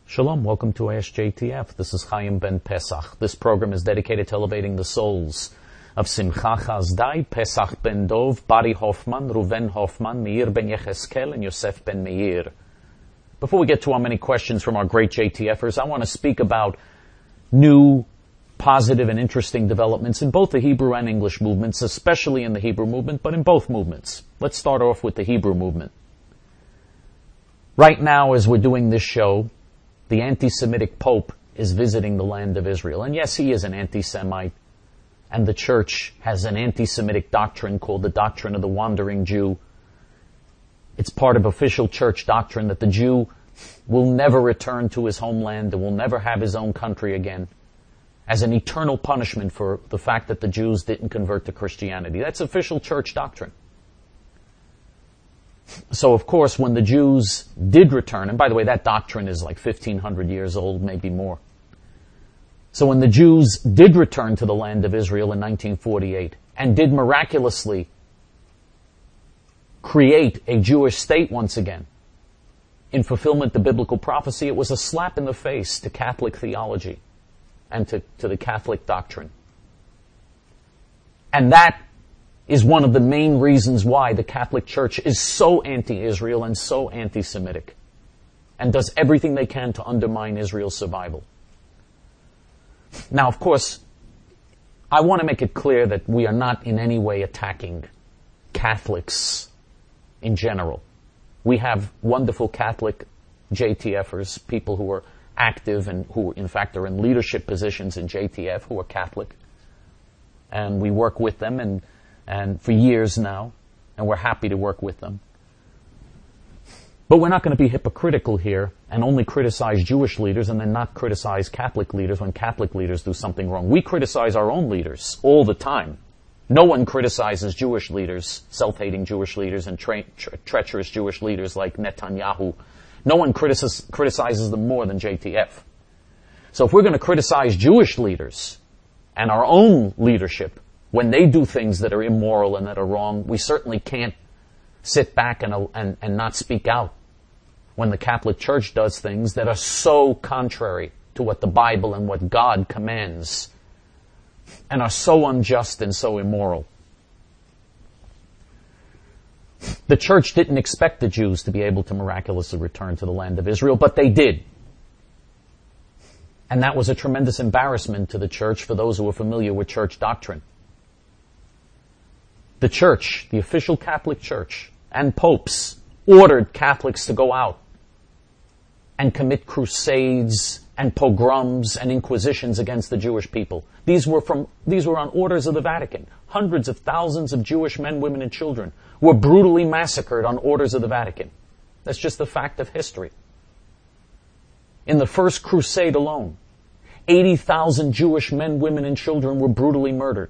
Shalom, welcome to ASJTF. This is Chaim Ben Pesach. This program is dedicated to elevating the souls of Simcha Chazdai, Pesach Ben Dov, Bari Hoffman, Ruven Hoffman, Meir Ben Yecheskel, and Yosef Ben Meir. Before we get to our many questions from our great JTFers, I want to speak about new, positive, and interesting developments in both the Hebrew and English movements, especially in the Hebrew movement, but in both movements. Let's start off with the Hebrew movement. Right now, as we're doing this show, the anti-Semitic Pope is visiting the land of Israel. And yes, he is an anti-Semite. And the church has an anti-Semitic doctrine called the doctrine of the wandering Jew. It's part of official church doctrine that the Jew will never return to his homeland and will never have his own country again, as an eternal punishment for the fact that the Jews didn't convert to Christianity. That's official church doctrine. So, of course, when the Jews did return, and by the way, that doctrine is like 1,500 years old, maybe more. So when the Jews did return to the land of Israel in 1948 and did miraculously create a Jewish state once again, in fulfillment of biblical prophecy, it was a slap in the face to Catholic theology and to the Catholic doctrine. And that is one of the main reasons why the Catholic Church is so anti-Israel and so anti-Semitic and does everything they can to undermine Israel's survival. Now, of course, I want to make it clear that we are not in any way attacking Catholics in general. We have wonderful Catholic JTFers, people who are active and who, in fact, are in leadership positions in JTF who are Catholic. And we work with them and for years now, and we're happy to work with them. But we're not going to be hypocritical here and only criticize Jewish leaders and then not criticize Catholic leaders when Catholic leaders do something wrong. We criticize our own leaders all the time. No one criticizes Jewish leaders, self-hating Jewish leaders and treacherous Jewish leaders like Netanyahu. No one criticizes them more than JTF. So if we're going to criticize Jewish leaders and our own leadership when they do things that are immoral and that are wrong, we certainly can't sit back and not speak out when the Catholic Church does things that are so contrary to what the Bible and what God commands and are so unjust and so immoral. The Church didn't expect the Jews to be able to miraculously return to the land of Israel, but they did. And that was a tremendous embarrassment to the Church for those who are familiar with church doctrine. The Church, the official Catholic Church, and popes ordered Catholics to go out and commit crusades and pogroms and inquisitions against the Jewish people. These were on orders of the Vatican. Hundreds of thousands of Jewish men, women, and children were brutally massacred on orders of the Vatican. That's just the fact of history. In the first crusade alone, 80,000 Jewish men, women, and children were brutally murdered.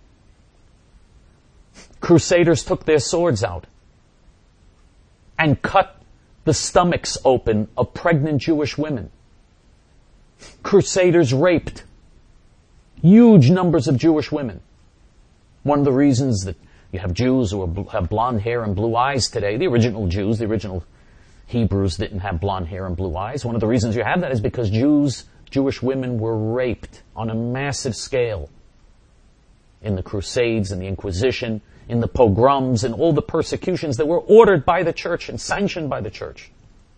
Crusaders took their swords out and cut the stomachs open of pregnant Jewish women. Crusaders raped huge numbers of Jewish women. One of the reasons that you have Jews who have blonde hair and blue eyes today, the original Jews, the original Hebrews didn't have blonde hair and blue eyes. One of the reasons you have that is because Jewish women were raped on a massive scale in the Crusades and the Inquisition, in the pogroms and all the persecutions that were ordered by the Church and sanctioned by the Church.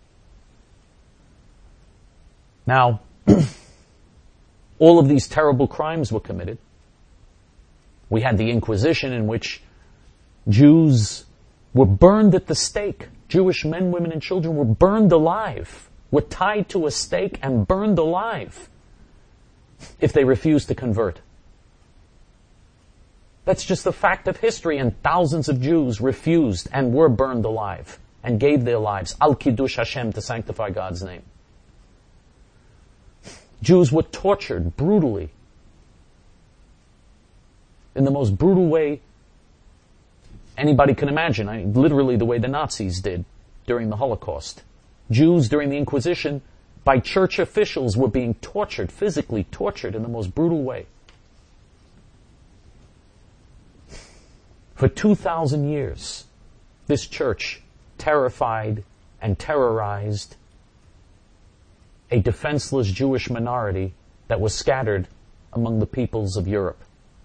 Now, all of these terrible crimes were committed. We had the Inquisition in which Jews were burned at the stake. Jewish men, women, and children were burned alive, were tied to a stake and burned alive if they refused to convert. That's just the fact of history, and thousands of Jews refused and were burned alive and gave their lives, al-Kiddush Hashem, to sanctify God's name. Jews were tortured brutally, in the most brutal way anybody can imagine. Literally the way the Nazis did during the Holocaust. Jews during the Inquisition, by church officials, were being tortured, physically tortured in the most brutal way. For 2,000 years, this church terrified and terrorized a defenseless Jewish minority that was scattered among the peoples of Europe.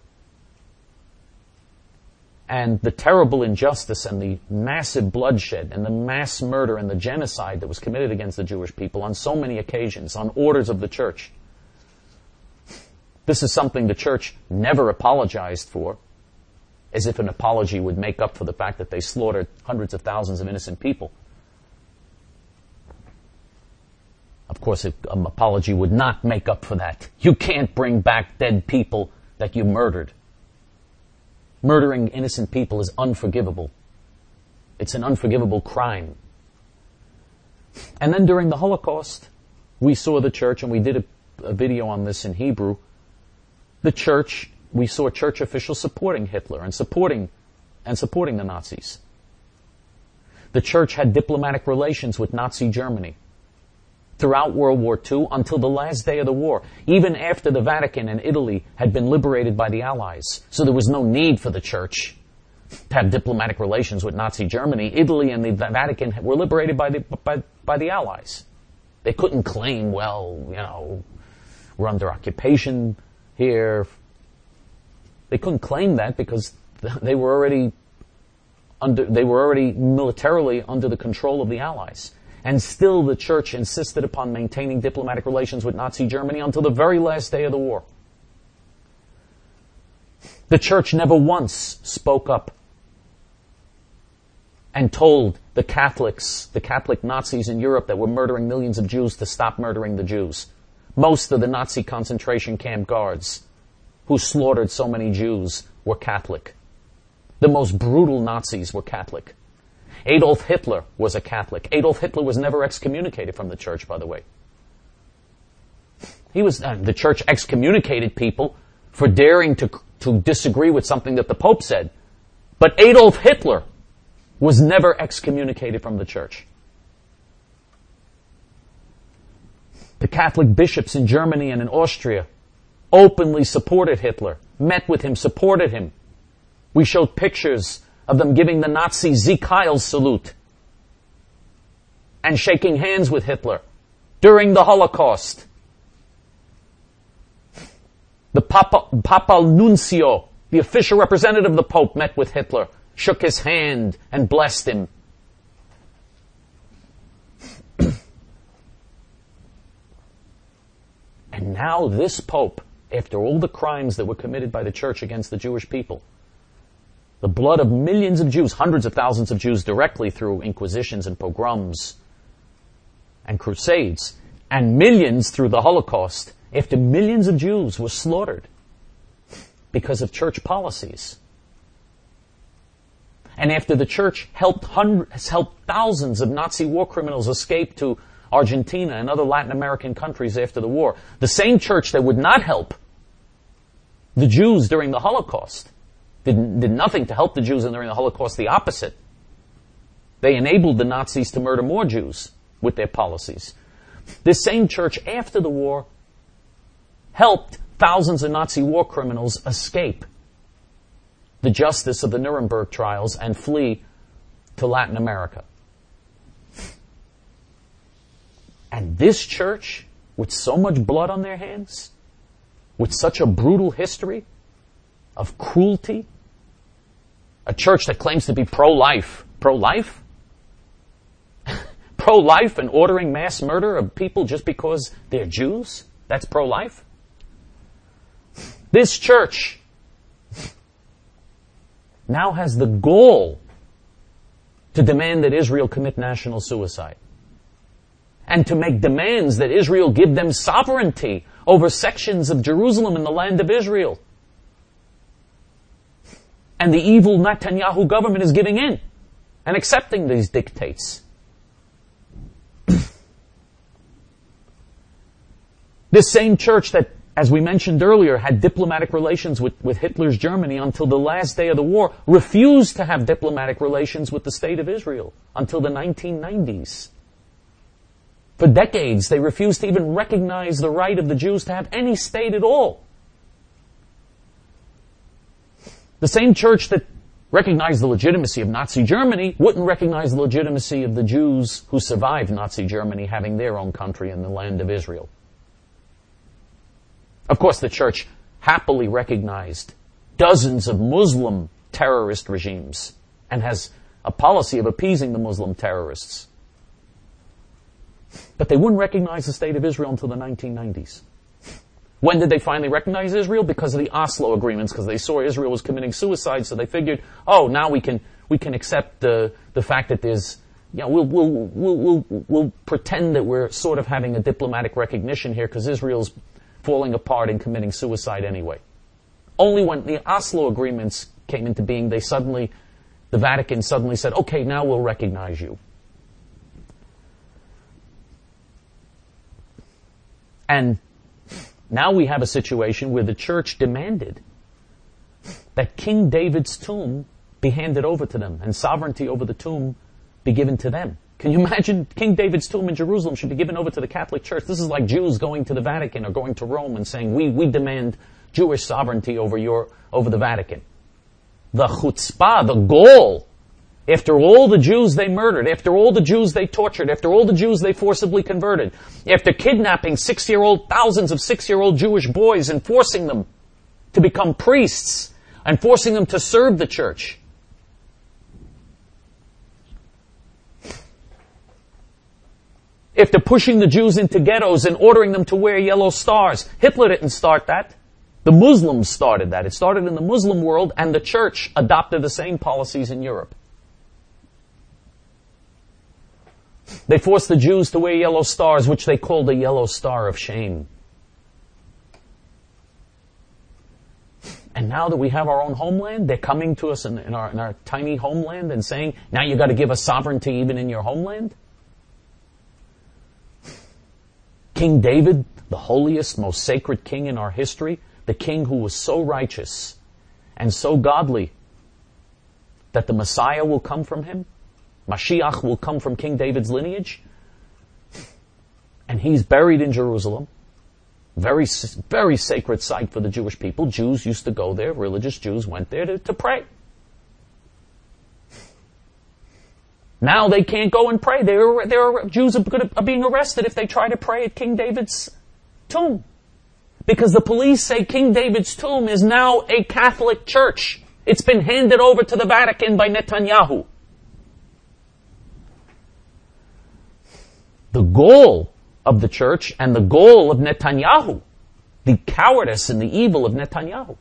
And the terrible injustice and the massive bloodshed and the mass murder and the genocide that was committed against the Jewish people on so many occasions, on orders of the church. This is something the church never apologized for, as if an apology would make up for the fact that they slaughtered hundreds of thousands of innocent people. Of course, an apology would not make up for that. You can't bring back dead people that you murdered. Murdering innocent people is unforgivable. It's an unforgivable crime. And then during the Holocaust, we saw the church, and we did a video on this in Hebrew, we saw church officials supporting Hitler and supporting the Nazis. The church had diplomatic relations with Nazi Germany throughout World War II until the last day of the war, even after the Vatican and Italy had been liberated by the Allies. So there was no need for the church to have diplomatic relations with Nazi Germany. Italy and the Vatican were liberated by the Allies. They couldn't claim, we're under occupation here. They couldn't claim that because they were already militarily under the control of the Allies. And still the church insisted upon maintaining diplomatic relations with Nazi Germany until the very last day of the war. The church never once spoke up and told the Catholic Nazis in Europe that were murdering millions of Jews to stop murdering the Jews. Most of the Nazi concentration camp guards who slaughtered so many Jews were Catholic. The most brutal Nazis were Catholic. Adolf Hitler was a Catholic. Adolf Hitler was never excommunicated from the church, by the way. The church excommunicated people for daring to disagree with something that the Pope said. But Adolf Hitler was never excommunicated from the church. The Catholic bishops in Germany and in Austria openly supported Hitler, met with him, supported him. We showed pictures of them giving the Nazi Sieg Heil salute and shaking hands with Hitler during the Holocaust. The Papal Nuncio, the official representative of the Pope, met with Hitler, shook his hand and blessed him. And now this Pope, after all the crimes that were committed by the church against the Jewish people, the blood of millions of Jews, hundreds of thousands of Jews directly through inquisitions and pogroms and crusades, and millions through the Holocaust, after millions of Jews were slaughtered because of church policies. And after the church has helped thousands of Nazi war criminals escape to Argentina and other Latin American countries after the war, the same church that would not help the Jews during the Holocaust did nothing to help the Jews during the Holocaust, the opposite. They enabled the Nazis to murder more Jews with their policies. This same church, after the war, helped thousands of Nazi war criminals escape the justice of the Nuremberg trials and flee to Latin America. And this church, with so much blood on their hands, with such a brutal history of cruelty, a church that claims to be pro-life. Pro-life? Pro-life and ordering mass murder of people just because they're Jews? That's pro-life? This church now has the gall to demand that Israel commit national suicide. And to make demands that Israel give them sovereignty over sections of Jerusalem in the land of Israel. And the evil Netanyahu government is giving in and accepting these dictates. This same church that, as we mentioned earlier, had diplomatic relations with Hitler's Germany until the last day of the war, refused to have diplomatic relations with the state of Israel until the 1990s. For decades, they refused to even recognize the right of the Jews to have any state at all. The same church that recognize the legitimacy of Nazi Germany, wouldn't recognize the legitimacy of the Jews who survived Nazi Germany having their own country in the land of Israel. Of course, the church happily recognized dozens of Muslim terrorist regimes and has a policy of appeasing the Muslim terrorists. But they wouldn't recognize the state of Israel until the 1990s. When did they finally recognize Israel? Because of the Oslo agreements, because they saw Israel was committing suicide, so they figured, oh, now we can accept the fact that there's, we'll pretend that we're sort of having a diplomatic recognition here because Israel's falling apart and committing suicide anyway. Only when the Oslo agreements came into being, the Vatican suddenly said, okay, now we'll recognize you. And now we have a situation where the church demanded that King David's tomb be handed over to them and sovereignty over the tomb be given to them. Can you imagine King David's tomb in Jerusalem should be given over to the Catholic Church? This is like Jews going to the Vatican or going to Rome and saying, we demand Jewish sovereignty over the Vatican. The chutzpah, the gall, after all the Jews they murdered, after all the Jews they tortured, after all the Jews they forcibly converted, after kidnapping thousands of 6-year-old Jewish boys and forcing them to become priests and forcing them to serve the church. After pushing the Jews into ghettos and ordering them to wear yellow stars. Hitler didn't start that. The Muslims started that. It started in the Muslim world, and the church adopted the same policies in Europe. They forced the Jews to wear yellow stars, which they called the yellow star of shame. And now that we have our own homeland, they're coming to us in our tiny homeland and saying, now you've got to give us sovereignty even in your homeland? King David, the holiest, most sacred king in our history, the king who was so righteous and so godly that the Messiah will come from him, Mashiach will come from King David's lineage, and he's buried in Jerusalem. Very, very sacred site for the Jewish people. Jews used to go there. Religious Jews went there to pray. Now they can't go and pray. Jews are being arrested if they try to pray at King David's tomb. Because the police say King David's tomb is now a Catholic church. It's been handed over to the Vatican by Netanyahu. The goal of the church and the goal of Netanyahu, the cowardice and the evil of Netanyahu.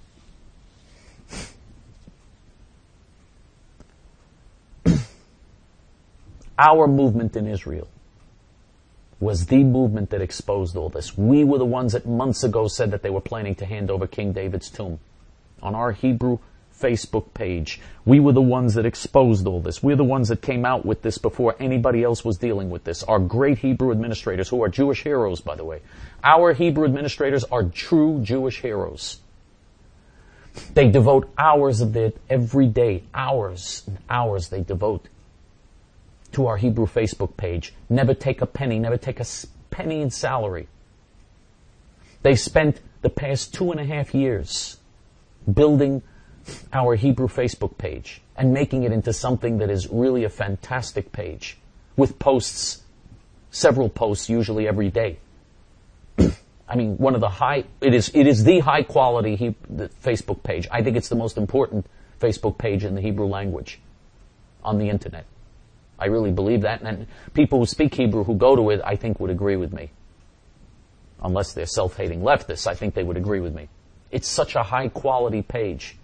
Our movement in Israel was the movement that exposed all this. We were the ones that months ago said that they were planning to hand over King David's tomb. On our Hebrew Facebook page, we were the ones that exposed all this. We're the ones that came out with this before anybody else was dealing with this. Our great Hebrew administrators, who are Jewish heroes, by the way. Our Hebrew administrators are true Jewish heroes. They devote hours of their every day, hours and hours they devote to our Hebrew Facebook page. Never take a penny, never take a penny in salary. They spent the past 2.5 years building our Hebrew Facebook page and making it into something that is really a fantastic page with posts, several posts usually every day. I mean, it is the high quality Facebook page. I think it's the most important Facebook page in the Hebrew language on the internet. I really believe that, and people who speak Hebrew who go to it, I think would agree with me. Unless they're self-hating leftists, I think they would agree with me. It's such a high quality page.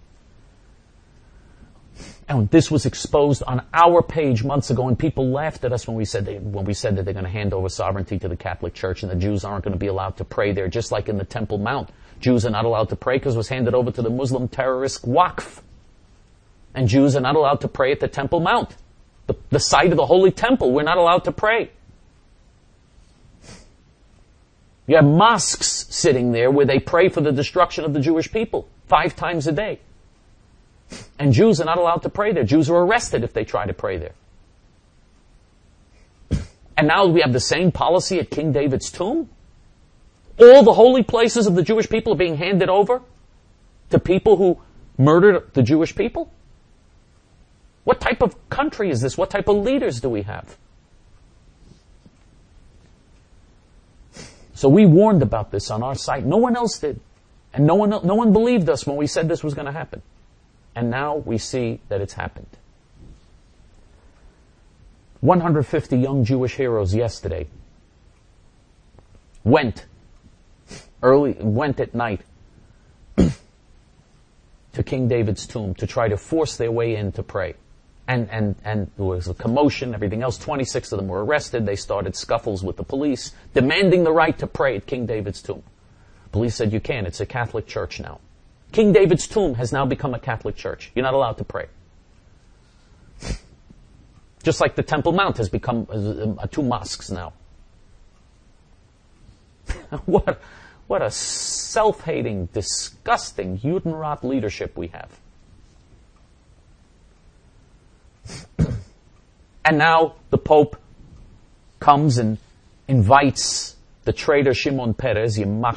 And this was exposed on our page months ago, and people laughed at us when we said that they're going to hand over sovereignty to the Catholic Church and the Jews aren't going to be allowed to pray there, just like in the Temple Mount. Jews are not allowed to pray because it was handed over to the Muslim terrorist Waqf. And Jews are not allowed to pray at the Temple Mount, the site of the Holy Temple. We're not allowed to pray. You have mosques sitting there where they pray for the destruction of the Jewish people 5 times a day. And Jews are not allowed to pray there. Jews are arrested if they try to pray there. And now we have the same policy at King David's tomb. All the holy places of the Jewish people are being handed over to people who murdered the Jewish people. What type of country is this? What type of leaders do we have? So we warned about this on our site. No one else did. And no one believed us when we said this was going to happen. And now we see that it's happened. 150 young Jewish heroes yesterday went at night to King David's tomb to try to force their way in to pray. And there was a commotion, everything else. 26 of them were arrested. They started scuffles with the police, demanding the right to pray at King David's tomb. Police said, you can't. It's a Catholic church now. King David's tomb has now become a Catholic church. You're not allowed to pray. Just like the Temple Mount has become two mosques now. What a self-hating, disgusting Judenrat leadership we have. And now the Pope comes and invites the traitor Shimon Peres,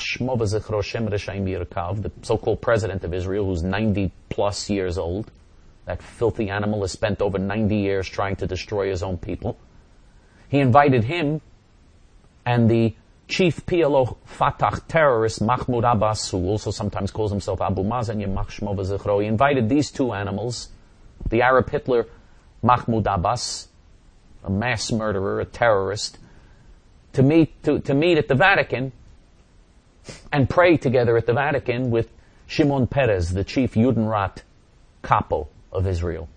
the so-called president of Israel, who's 90 plus years old. That filthy animal has spent over 90 years trying to destroy his own people. He invited him and the chief PLO Fatah terrorist Mahmoud Abbas, who also sometimes calls himself Abu Mazen, he invited these two animals, the Arab Hitler Mahmoud Abbas, a mass murderer, a terrorist, to meet at the Vatican and pray together at the Vatican with Shimon Peres, the chief Judenrat capo of Israel,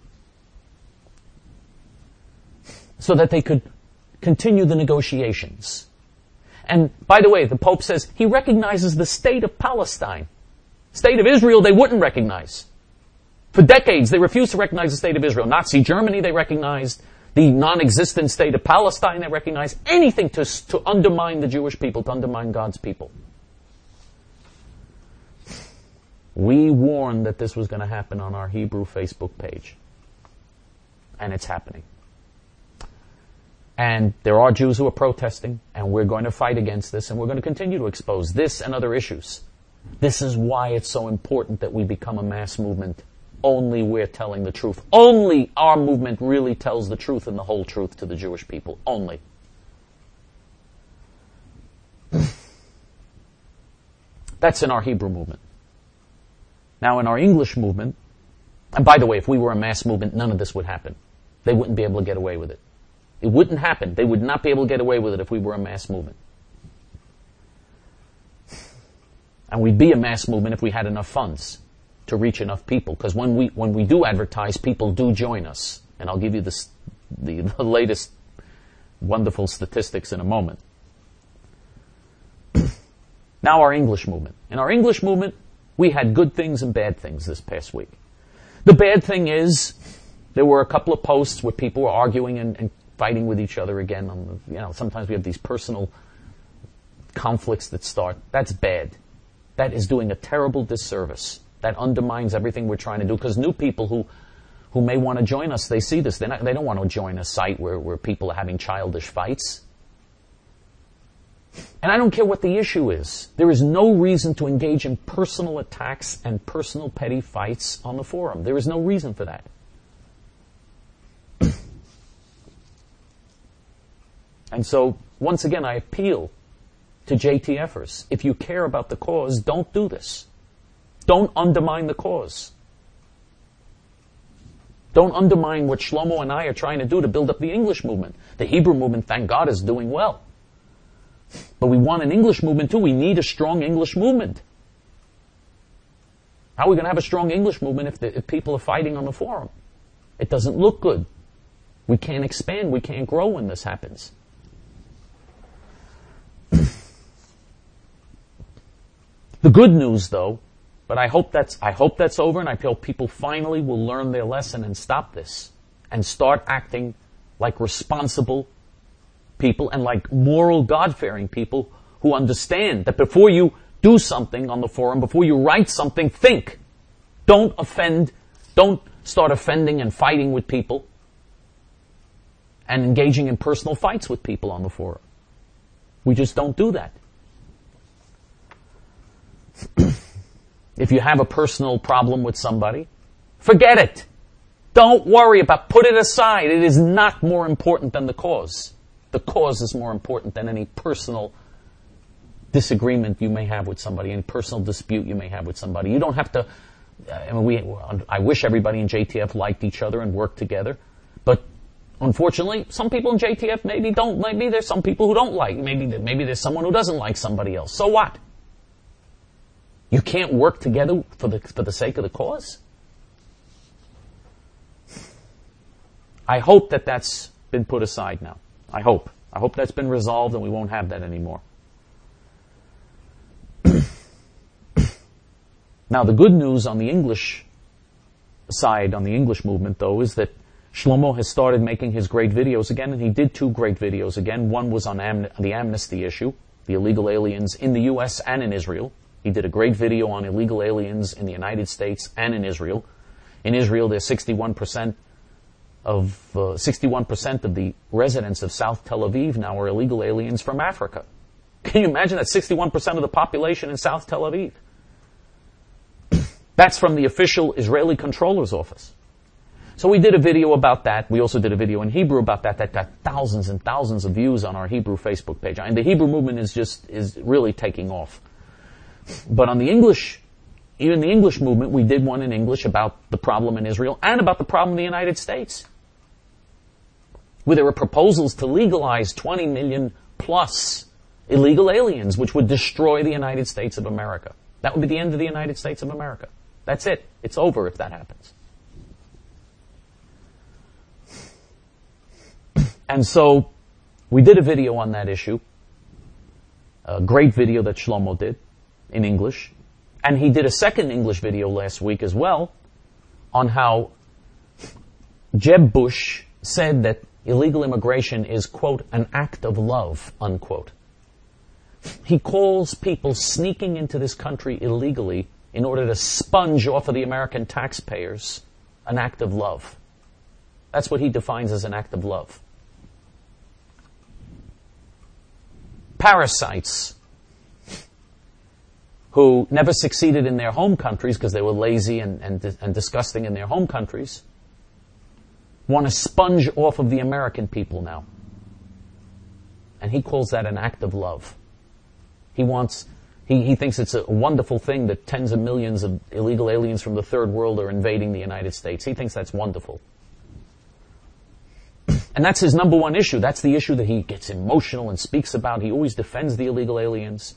so that they could continue the negotiations. And by the way, the Pope says he recognizes the state of Palestine. State of Israel they wouldn't recognize. For decades they refused to recognize the state of Israel. Nazi Germany they recognized. The non-existent state of Palestine they recognized. Anything to undermine the Jewish people, to undermine God's people. We warned that this was going to happen on our Hebrew Facebook page. And it's happening. And there are Jews who are protesting, and we're going to fight against this, and we're going to continue to expose this and other issues. This is why it's so important that we become a mass movement. Only we're telling the truth. Only our movement really tells the truth and the whole truth to the Jewish people. Only. That's in our Hebrew movement. Now in our English movement, and by the way, if we were a mass movement, none of this would happen. They wouldn't be able to get away with it. It wouldn't happen. They would not be able to get away with it if we were a mass movement. And we'd be a mass movement if we had enough funds to reach enough people. Because when we do advertise, people do join us. And I'll give you the latest wonderful statistics in a moment. Now our English movement. In our English movement, we had good things and bad things this past week. The bad thing is, there were a couple of posts where people were arguing and fighting with each other again. Sometimes we have these personal conflicts that start. That's bad. That is doing a terrible disservice. That undermines everything we're trying to do. Because new people who may want to join us, they see this. They don't want to join a site where people are having childish fights. And I don't care what the issue is. There is no reason to engage in personal attacks and personal petty fights on the forum. There is no reason for that. And so, once again, I appeal to JTFers. If you care about the cause, don't do this. Don't undermine the cause. Don't undermine what Shlomo and I are trying to do to build up the English movement. The Hebrew movement, thank God, is doing well. But we want an English movement too. We need a strong English movement. How are we going to have a strong English movement if people are fighting on the forum? It doesn't look good. We can't expand. We can't grow when this happens. The good news, though, but I hope that's over, and I hope people finally will learn their lesson and stop this and start acting like responsible people and like moral, God-fearing people who understand that before you do something on the forum, before you write something, think. Don't offend. Don't start offending and fighting with people and engaging in personal fights with people on the forum. We just don't do that. If you have a personal problem with somebody, forget it. Don't worry about, put it aside. It is not more important than the cause. The cause is more important than any personal disagreement you may have with somebody, any personal dispute you may have with somebody. You don't have to, I wish everybody in JTF liked each other and worked together, but unfortunately, some people in JTF maybe there's some people who don't like, maybe there's someone who doesn't like somebody else. So what? You can't work together for the sake of the cause? I hope that that's been put aside now. I hope. I hope that's been resolved and we won't have that anymore. Now, the good news on the English side, on the English movement, though, is that Shlomo has started making his great videos again, and he did 2 great videos again. One was on the amnesty issue, the illegal aliens in the U.S. and in Israel. He did a great video on illegal aliens in the United States and in Israel. In Israel, there's 61% of the residents of South Tel Aviv now are illegal aliens from Africa. Can you imagine that 61% of the population in South Tel Aviv? That's from the official Israeli controller's office. So we did a video about that. We also did a video in Hebrew about that. That got thousands and thousands of views on our Hebrew Facebook page. And the Hebrew movement is really taking off. But on the English, even the English movement, we did one in English about the problem in Israel and about the problem in the United States, where there were proposals to legalize 20 million plus illegal aliens, which would destroy the United States of America. That would be the end of the United States of America. That's it. It's over if that happens. And so, we did a video on that issue. A great video that Shlomo did in English. And he did a second English video last week as well on how Jeb Bush said that illegal immigration is, quote, an act of love, unquote. He calls people sneaking into this country illegally in order to sponge off of the American taxpayers an act of love. That's what he defines as an act of love. Parasites who never succeeded in their home countries because they were lazy and disgusting in their home countries want to sponge off of the American people now. And he calls that an act of love. He thinks it's a wonderful thing that tens of millions of illegal aliens from the third world are invading the United States. He thinks that's wonderful. And that's his number one issue. That's the issue that he gets emotional and speaks about. He always defends the illegal aliens.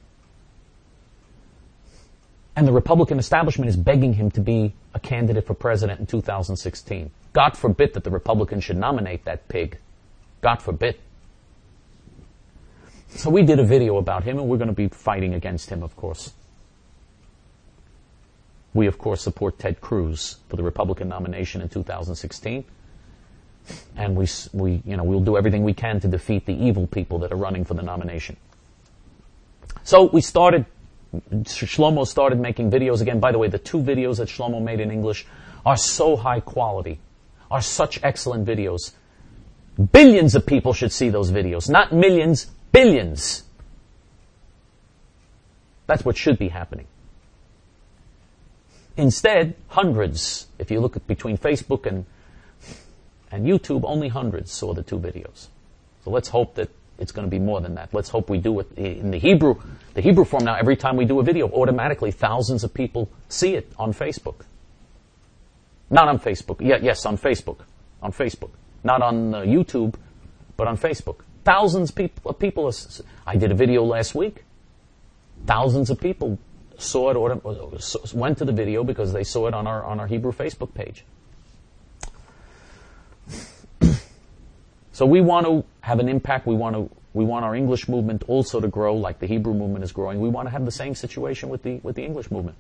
And the Republican establishment is begging him to be a candidate for president in 2016. God forbid that the Republicans should nominate that pig. God forbid. So we did a video about him, and we're going to be fighting against him, of course. We, of course, support Ted Cruz for the Republican nomination in 2016. And we'll do everything we can to defeat the evil people that are running for the nomination. So Shlomo started making videos again. By the way, the 2 videos that Shlomo made in English are so high quality, are such excellent videos. Billions of people should see those videos. Not millions, billions. That's what should be happening. Instead, hundreds. If you look at between Facebook and YouTube, only hundreds saw the 2 videos. So let's hope that it's going to be more than that. Let's hope we do it in the Hebrew form. Now, every time we do a video, automatically thousands of people see it on Facebook. Not on Facebook. Yes, on Facebook. On Facebook. Not on YouTube, but on Facebook. Thousands of people. I did a video last week. Thousands of people saw it, went to the video because they saw it on our Hebrew Facebook page. So we want to have an impact. We want our English movement also to grow like the Hebrew movement is growing. We want to have the same situation with the English movement.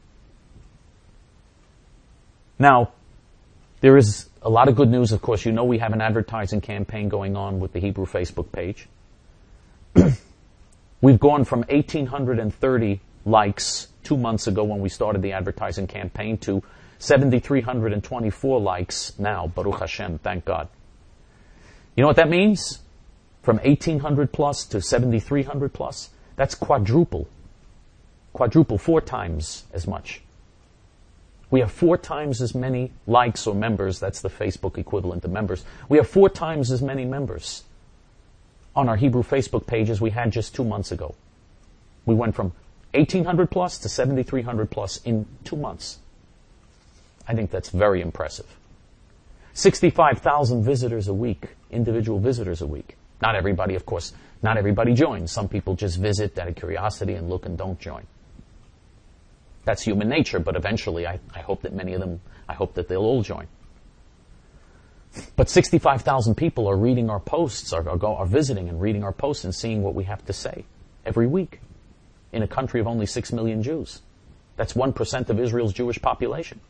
Now, there is a lot of good news. Of course, we have an advertising campaign going on with the Hebrew Facebook page. We've gone from 1,830 likes 2 months ago when we started the advertising campaign to 7,324 likes now, Baruch Hashem, thank God. You know what that means? From 1,800 plus to 7,300 plus, that's quadruple. Quadruple, 4 times as much. We have 4 times as many likes or members. That's the Facebook equivalent of members. We have 4 times as many members on our Hebrew Facebook page as we had just 2 months ago. We went from 1,800 plus to 7,300 plus in 2 months. I think that's very impressive. 65,000 visitors a week, individual visitors a week. Not everybody, of course, not everybody joins. Some people just visit out of curiosity and look and don't join. That's human nature, but eventually I hope that many of them, I hope that they'll all join. But 65,000 people are reading our posts, are visiting and reading our posts and seeing what we have to say every week in a country of only 6 million Jews. That's 1% of Israel's Jewish population.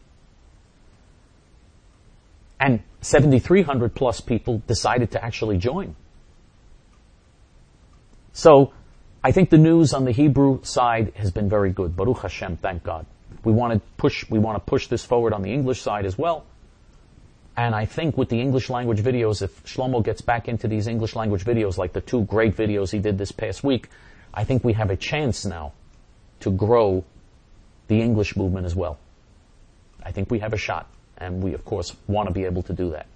And 7,300 plus people decided to actually join. So, I think the news on the Hebrew side has been very good. Baruch Hashem, thank God. We want to push this forward on the English side as well. And I think with the English language videos, if Shlomo gets back into these English language videos, like the 2 great videos he did this past week, I think we have a chance now to grow the English movement as well. I think we have a shot. And we, of course, want to be able to do that.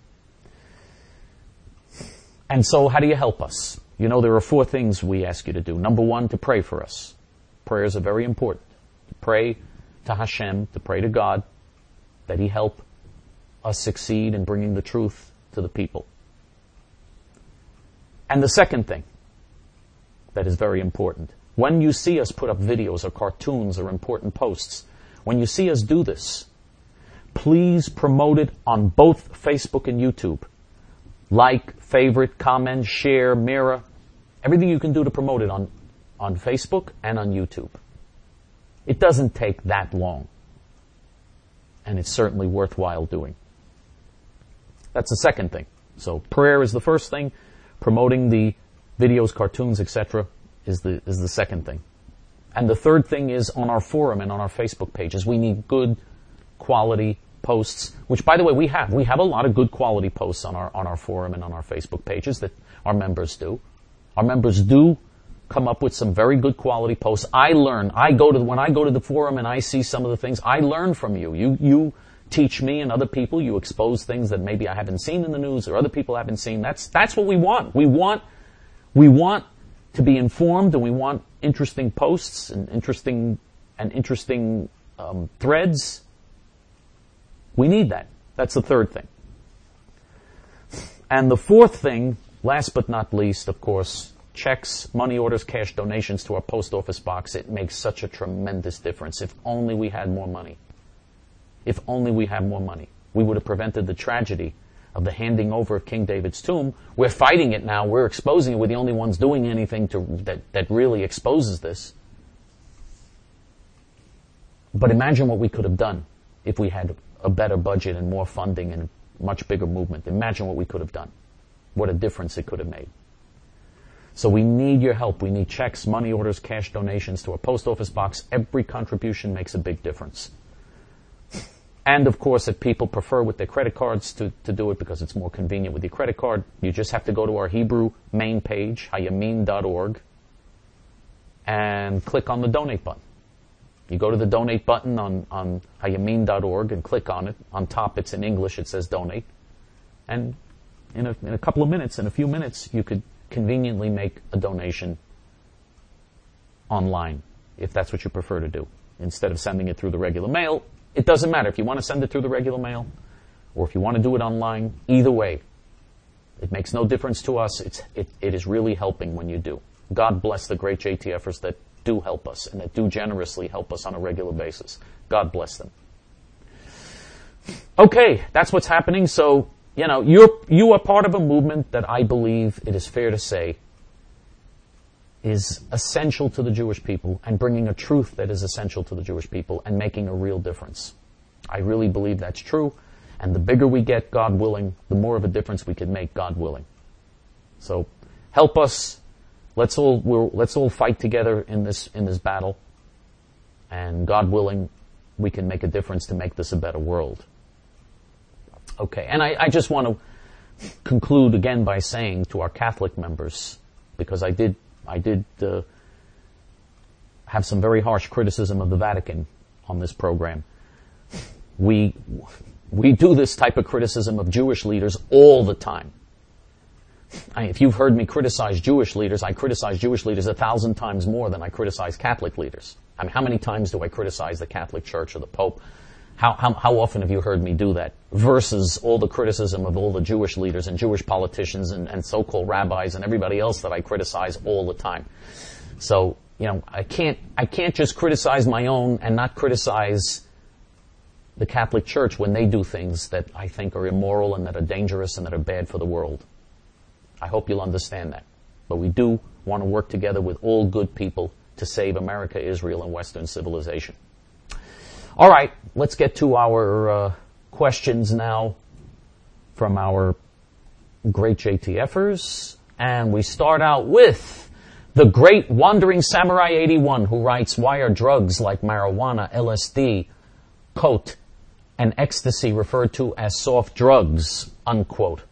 And so, how do you help us? You know, there are 4 things we ask you to do. Number 1, to pray for us. Prayers are very important. To pray to Hashem, to pray to God, that He help us succeed in bringing the truth to the people. And the second thing that is very important, when you see us put up videos or cartoons or important posts, when you see us do this, please promote it on both Facebook and YouTube. Like, favorite, comment, share, mirror. Everything you can do to promote it on Facebook and on YouTube. It doesn't take that long. And it's certainly worthwhile doing. That's the second thing. So prayer is the first thing. Promoting the videos, cartoons, etc. is the second thing. And the third thing is on our forum and on our Facebook pages. We need good quality posts, which, by the way, we have. We have a lot of good quality posts on our forum and on our Facebook pages that our members do. Our members do come up with some very good quality posts. When I go to the forum and I see some of the things, I learn from you. You teach me and other people. You expose things that maybe I haven't seen in the news or other people haven't seen. That's what we want. We want to be informed, and we want interesting posts and interesting threads. We need that. That's the third thing. And the fourth thing, last but not least, of course, checks, money orders, cash donations to our post office box. It makes such a tremendous difference. If only we had more money. If only we had more money. We would have prevented the tragedy of the handing over of King David's tomb. We're fighting it now. We're exposing it. We're the only ones doing anything that really exposes this. But imagine what we could have done if we had a better budget and more funding and a much bigger movement. Imagine what we could have done. What a difference it could have made. So we need your help. We need checks, money orders, cash donations to our post office box. Every contribution makes a big difference. And of course, if people prefer with their credit cards to do it because it's more convenient with your credit card, you just have to go to our Hebrew main page, hayamin.org, and click on the donate button. You go to the donate button on hayamin.org and click on it. On top, it's in English. It says donate. And in a couple of minutes, in a few minutes, you could conveniently make a donation online, if that's what you prefer to do. Instead of sending it through the regular mail, it doesn't matter if you want to send it through the regular mail or if you want to do it online. Either way, it makes no difference to us. It is really helping when you do. God bless the great JTFers that do help us and that do generously help us on a regular basis. God bless them. Okay, that's what's happening. So, you are part of a movement that I believe it is fair to say is essential to the Jewish people and bringing a truth that is essential to the Jewish people and making a real difference. I really believe that's true. And the bigger we get, God willing, the more of a difference we can make, God willing. So help us. Let's all fight together in this battle. And God willing, we can make a difference to make this a better world. Okay, and I just want to conclude again by saying to our Catholic members, because I did have some very harsh criticism of the Vatican on this program. We do this type of criticism of Jewish leaders all the time. If you've heard me criticize Jewish leaders, I criticize Jewish leaders 1,000 times more than I criticize Catholic leaders. I mean, how many times do I criticize the Catholic Church or the Pope? How often have you heard me do that? Versus all the criticism of all the Jewish leaders and Jewish politicians and so-called rabbis and everybody else that I criticize all the time. So, I can't just criticize my own and not criticize the Catholic Church when they do things that I think are immoral and that are dangerous and that are bad for the world. I hope you'll understand that. But we do want to work together with all good people to save America, Israel, and Western civilization. All right, let's get to our questions now from our great JTFers. And we start out with the great Wandering Samurai 81, who writes, why are drugs like marijuana, LSD, coke, and ecstasy referred to as soft drugs, unquote?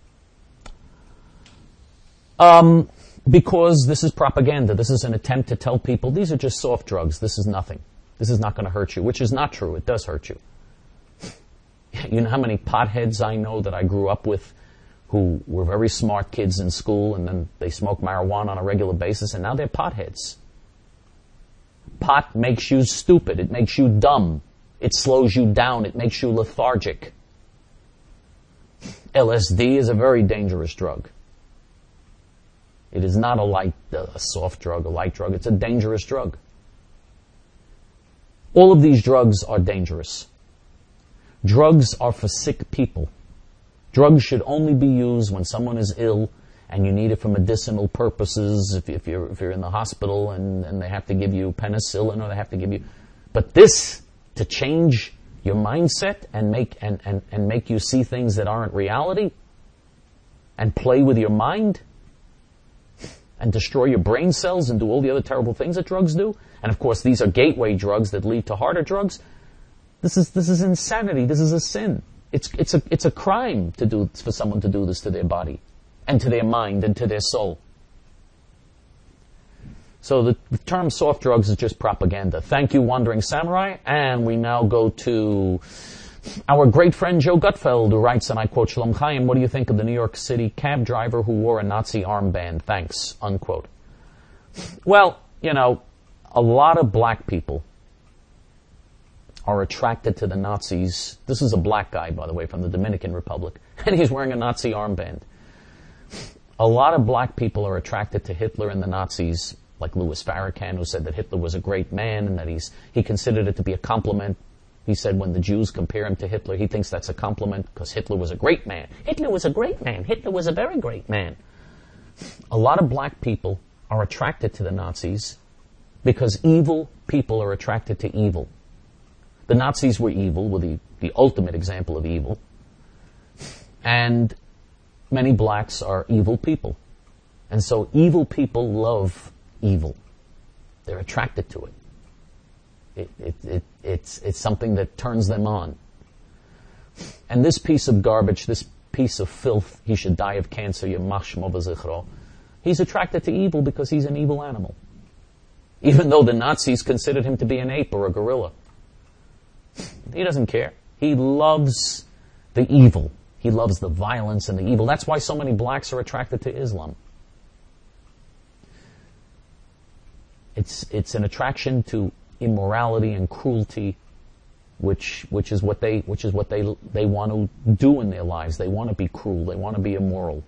Because this is propaganda. This is an attempt to tell people these are just soft drugs. This is nothing. This is not going to hurt you, which is not true. It does hurt you. You know how many potheads I know that I grew up with who were very smart kids in school, and then they smoke marijuana on a regular basis, and now they're potheads. Pot makes you stupid. It makes you dumb. It slows you down. It makes you lethargic. LSD is a very dangerous drug. It is not a soft drug, a light drug. It's a dangerous drug. All of these drugs are dangerous. Drugs are for sick people. Drugs should only be used when someone is ill and you need it for medicinal purposes, if you're in the hospital and they have to give you penicillin or they have to give you... But this, to change your mindset and make you see things that aren't reality and play with your mind and destroy your brain cells and do all the other terrible things that drugs do. And of course, these are gateway drugs that lead to harder drugs. This is insanity. This is a sin. It's a crime for someone to do this to their body and to their mind and to their soul. So the term soft drugs is just propaganda. Thank you, Wandering Samurai. And we now go to our great friend Joe Gutfeld, who writes, and I quote, Shalom Chaim, what do you think of the New York City cab driver who wore a Nazi armband? Thanks, unquote. Well, a lot of black people are attracted to the Nazis. This is a black guy, by the way, from the Dominican Republic, and he's wearing a Nazi armband. A lot of black people are attracted to Hitler and the Nazis, like Louis Farrakhan, who said that Hitler was a great man and that he considered it to be a compliment. He said when the Jews compare him to Hitler, he thinks that's a compliment because Hitler was a great man. Hitler was a great man. Hitler was a very great man. A lot of black people are attracted to the Nazis because evil people are attracted to evil. The Nazis were evil, were the ultimate example of evil. And many blacks are evil people. And so evil people love evil. They're attracted to it. It's something that turns them on. And this piece of garbage, this piece of filth, he should die of cancer, Yamach Shmo v'zichro. He's attracted to evil because he's an evil animal. Even though the Nazis considered him to be an ape or a gorilla. He doesn't care. He loves the evil. He loves the violence and the evil. That's why so many blacks are attracted to Islam. It's an attraction to immorality and cruelty, which is what they want to do in their lives. They want to be cruel. They want to be immoral.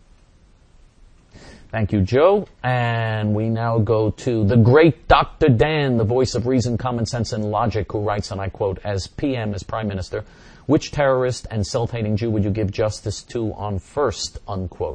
Thank you, Joe. And we now go to the great Dr. Dan, the voice of reason, common sense, and logic, who writes, and I quote, as PM, as Prime Minister, which terrorist and self-hating Jew would you give justice to on first, unquote?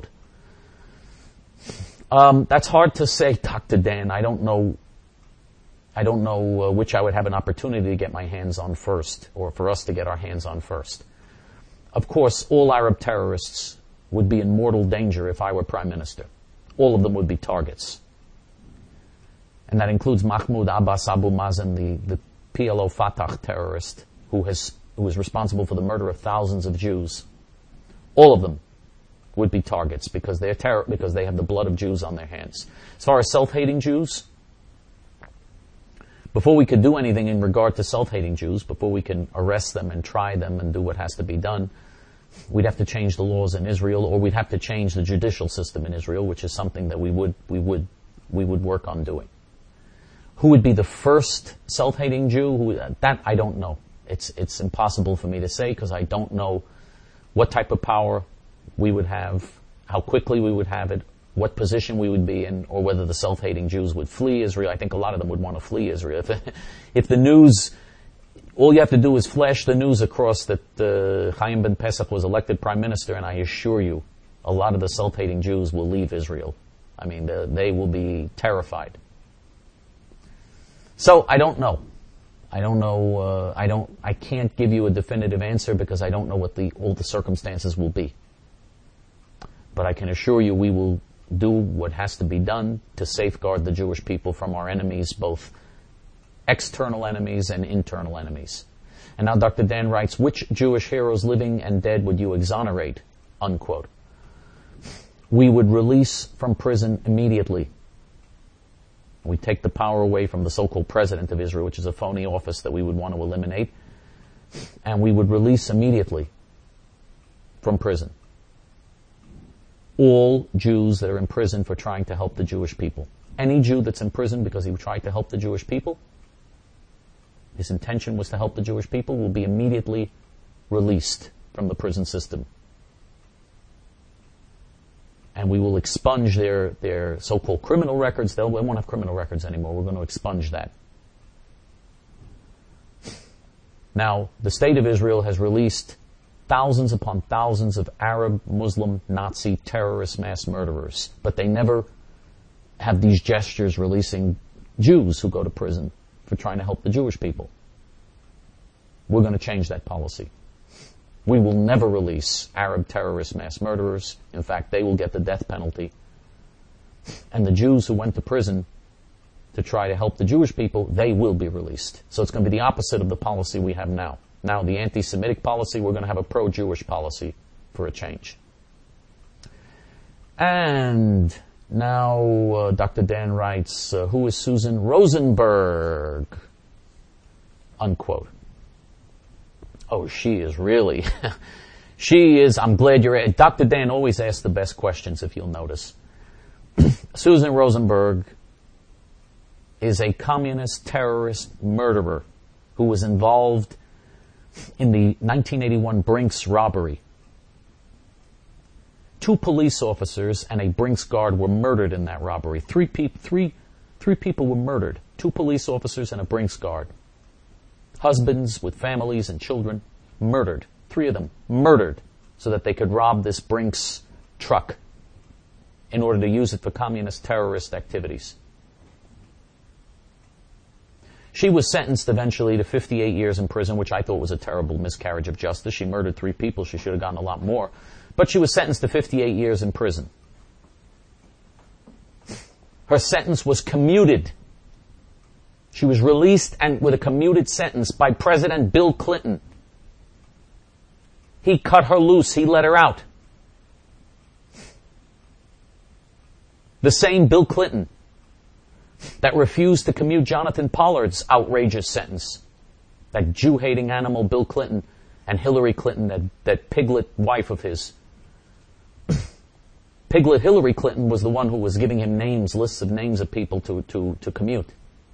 That's hard to say, Dr. Dan. I don't know which I would have an opportunity to get my hands on first, or for us to get our hands on first. Of course, all Arab terrorists would be in mortal danger if I were Prime Minister. All of them would be targets. And that includes Mahmoud Abbas Abu Mazen, the PLO Fatah terrorist who is responsible for the murder of thousands of Jews. All of them would be targets because they have the blood of Jews on their hands. As far as self-hating Jews, Before we could do anything in regard to self-hating Jews, before we can arrest them and try them and do what has to be done, we'd have to change the laws in Israel, or we'd have to change the judicial system in Israel, which is something that we would work on doing. Who would be the first self-hating Jew? That I don't know. It's impossible for me to say because I don't know what type of power we would have, how quickly we would have it, what position we would be in, or whether the self-hating Jews would flee Israel. I think a lot of them would want to flee Israel. If the news, all you have to do is flash the news across that Chaim ben Pesach was elected prime minister, and I assure you, a lot of the self-hating Jews will leave Israel. I mean, they will be terrified. So I don't know. I can't give you a definitive answer because I don't know what all the circumstances will be. But I can assure you we will do what has to be done to safeguard the Jewish people from our enemies, both external enemies and internal enemies. And now Dr. Dan writes, which Jewish heroes living and dead would you exonerate? Unquote. We would release from prison immediately. We take the power away from the so-called president of Israel, which is a phony office that we would want to eliminate, and we would release immediately from prison all Jews that are in prison for trying to help the Jewish people. Any Jew that's in prison because he tried to help the Jewish people, his intention was to help the Jewish people, will be immediately released from the prison system. And we will expunge their so-called criminal records. They won't have criminal records anymore. We're going to expunge that. Now, the State of Israel has released thousands upon thousands of Arab, Muslim, Nazi, terrorist mass murderers. But they never have these gestures releasing Jews who go to prison for trying to help the Jewish people. We're going to change that policy. We will never release Arab terrorist mass murderers. In fact, they will get the death penalty. And the Jews who went to prison to try to help the Jewish people, they will be released. So it's going to be the opposite of the policy we have now. Now, the anti-Semitic policy, we're going to have a pro-Jewish policy for a change. And now Dr. Dan writes, who is Susan Rosenberg? Unquote. Oh, she is really, I'm glad Dr. Dan always asks the best questions, if you'll notice. Susan Rosenberg is a communist terrorist murderer who was involved in the 1981 Brinks robbery. 2 police officers and a Brinks guard were murdered in that robbery. Three people were murdered. 2 police officers and a Brinks guard. Husbands with families and children, murdered. 3 of them murdered so that they could rob this Brinks truck in order to use it for communist terrorist activities. She was sentenced eventually to 58 years in prison, which I thought was a terrible miscarriage of justice. She murdered 3 people. She should have gotten a lot more. But she was sentenced to 58 years in prison. Her sentence was commuted. She was released and with a commuted sentence by President Bill Clinton. He cut her loose. He let her out. The same Bill Clinton that refused to commute Jonathan Pollard's outrageous sentence. That Jew-hating animal Bill Clinton and Hillary Clinton, that piglet wife of his. Piglet Hillary Clinton was the one who was giving him lists of names of people to commute.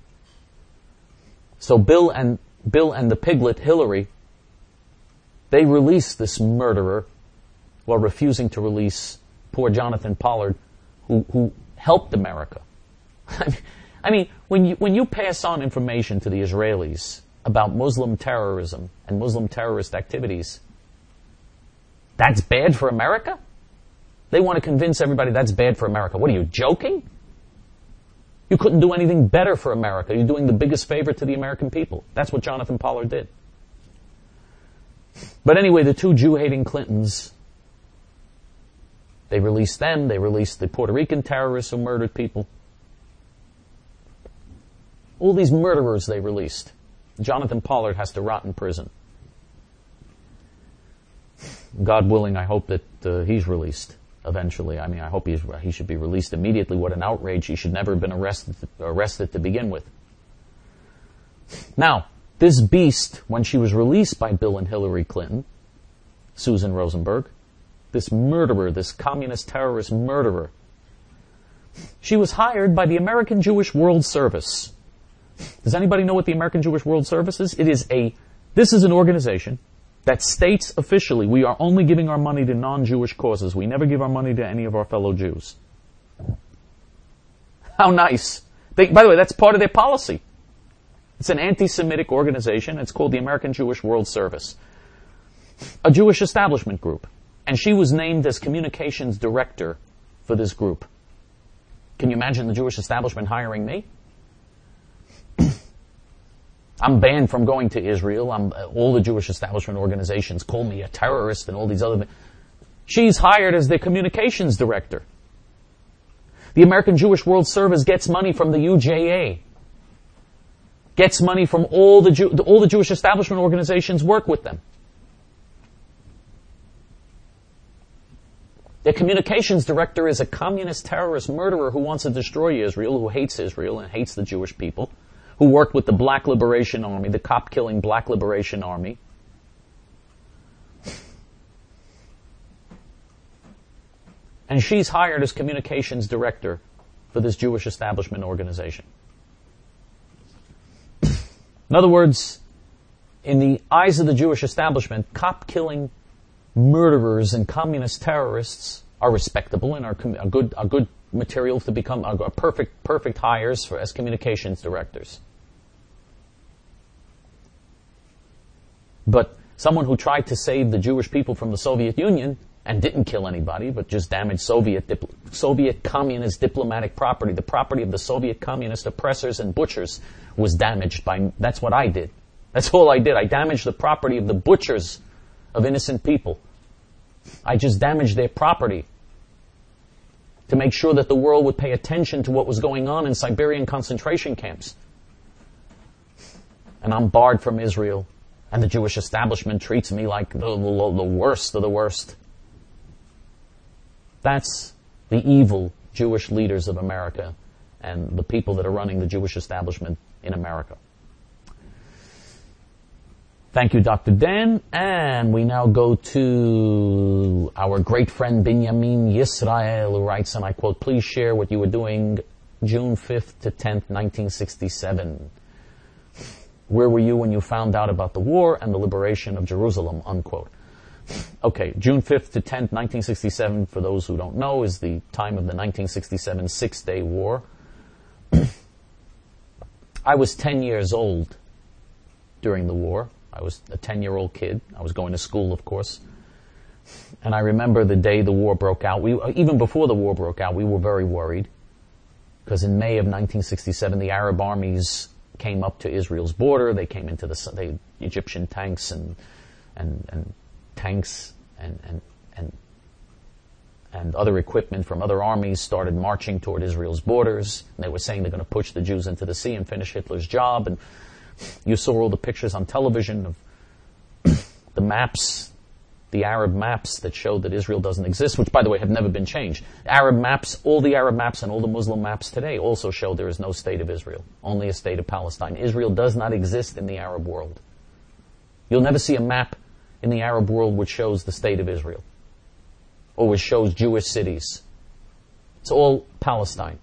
So Bill and the piglet Hillary, they released this murderer while refusing to release poor Jonathan Pollard, who helped America. I mean, when you pass on information to the Israelis about Muslim terrorism and Muslim terrorist activities, that's bad for America? They want to convince everybody that's bad for America. What are you, joking? You couldn't do anything better for America. You're doing the biggest favor to the American people. That's what Jonathan Pollard did. But anyway, the 2 Jew-hating Clintons, they released them. They released the Puerto Rican terrorists who murdered people. All these murderers they released. Jonathan Pollard has to rot in prison. God willing, I hope that he's released eventually. I mean, I hope he should be released immediately. What an outrage. He should never have been arrested to begin with. Now, this beast, when she was released by Bill and Hillary Clinton, Susan Rosenberg, this murderer, this communist terrorist murderer, she was hired by the American Jewish World Service. Does anybody know what the American Jewish World Service is? This is an organization that states officially we are only giving our money to non-Jewish causes. We never give our money to any of our fellow Jews. How nice. By the way, that's part of their policy. It's an anti-Semitic organization. It's called the American Jewish World Service. A Jewish establishment group. And she was named as communications director for this group. Can you imagine the Jewish establishment hiring me? I'm banned from going to Israel. All the Jewish establishment organizations call me a terrorist and all these other things. She's hired as the communications director. The American Jewish World Service gets money from the UJA. Gets money from all the Jewish establishment organizations work with them. Their communications director is a communist terrorist murderer who wants to destroy Israel, who hates Israel and hates the Jewish people, who worked with the Black Liberation Army, the cop-killing Black Liberation Army. And she's hired as communications director for this Jewish establishment organization. In other words, in the eyes of the Jewish establishment, cop-killing murderers and communist terrorists are respectable and are good material to become perfect hires as communications directors. But someone who tried to save the Jewish people from the Soviet Union and didn't kill anybody, but just damaged Soviet communist diplomatic property, the property of the Soviet communist oppressors and butchers, was damaged that's what I did. That's all I did. I damaged the property of the butchers of innocent people. I just damaged their property to make sure that the world would pay attention to what was going on in Siberian concentration camps. And I'm barred from Israel, and the Jewish establishment treats me like the worst of the worst. That's the evil Jewish leaders of America and the people that are running the Jewish establishment in America. Thank you, Dr. Dan. And we now go to our great friend Binyamin Yisrael, who writes, and I quote, "Please share what you were doing June 5th to 10th, 1967. Where were you when you found out about the war and the liberation of Jerusalem?" Unquote. Okay, June 5th to 10th, 1967, for those who don't know, is the time of the 1967 Six-Day War. I was 10 years old during the war. I was a 10-year-old kid. I was going to school, of course. And I remember the day the war broke out. Even before the war broke out, we were very worried. Because in May of 1967, the Arab armies came up to Israel's border. They came into the Egyptian tanks and tanks and other equipment from other armies started marching toward Israel's borders. And they were saying they're going to push the Jews into the sea and finish Hitler's job. And you saw all the pictures on television of the maps, the Arab maps that showed that Israel doesn't exist, which, by the way, have never been changed. Arab maps, all the Arab maps and all the Muslim maps today also show there is no state of Israel, only a state of Palestine. Israel does not exist in the Arab world. You'll never see a map in the Arab world which shows the state of Israel or which shows Jewish cities. It's all Palestine.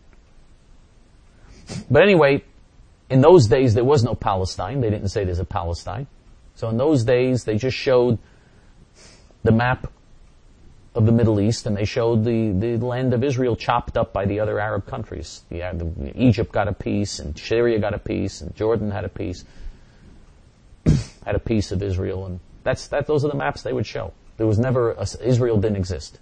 But anyway, in those days there was no Palestine. They didn't say there's a Palestine. So in those days they just showed the map of the Middle East, and they showed the land of Israel chopped up by the other Arab countries. Egypt got a piece, and Syria got a piece, and Jordan had a piece, had a piece of Israel, and those are the maps they would show. There was never Israel didn't exist.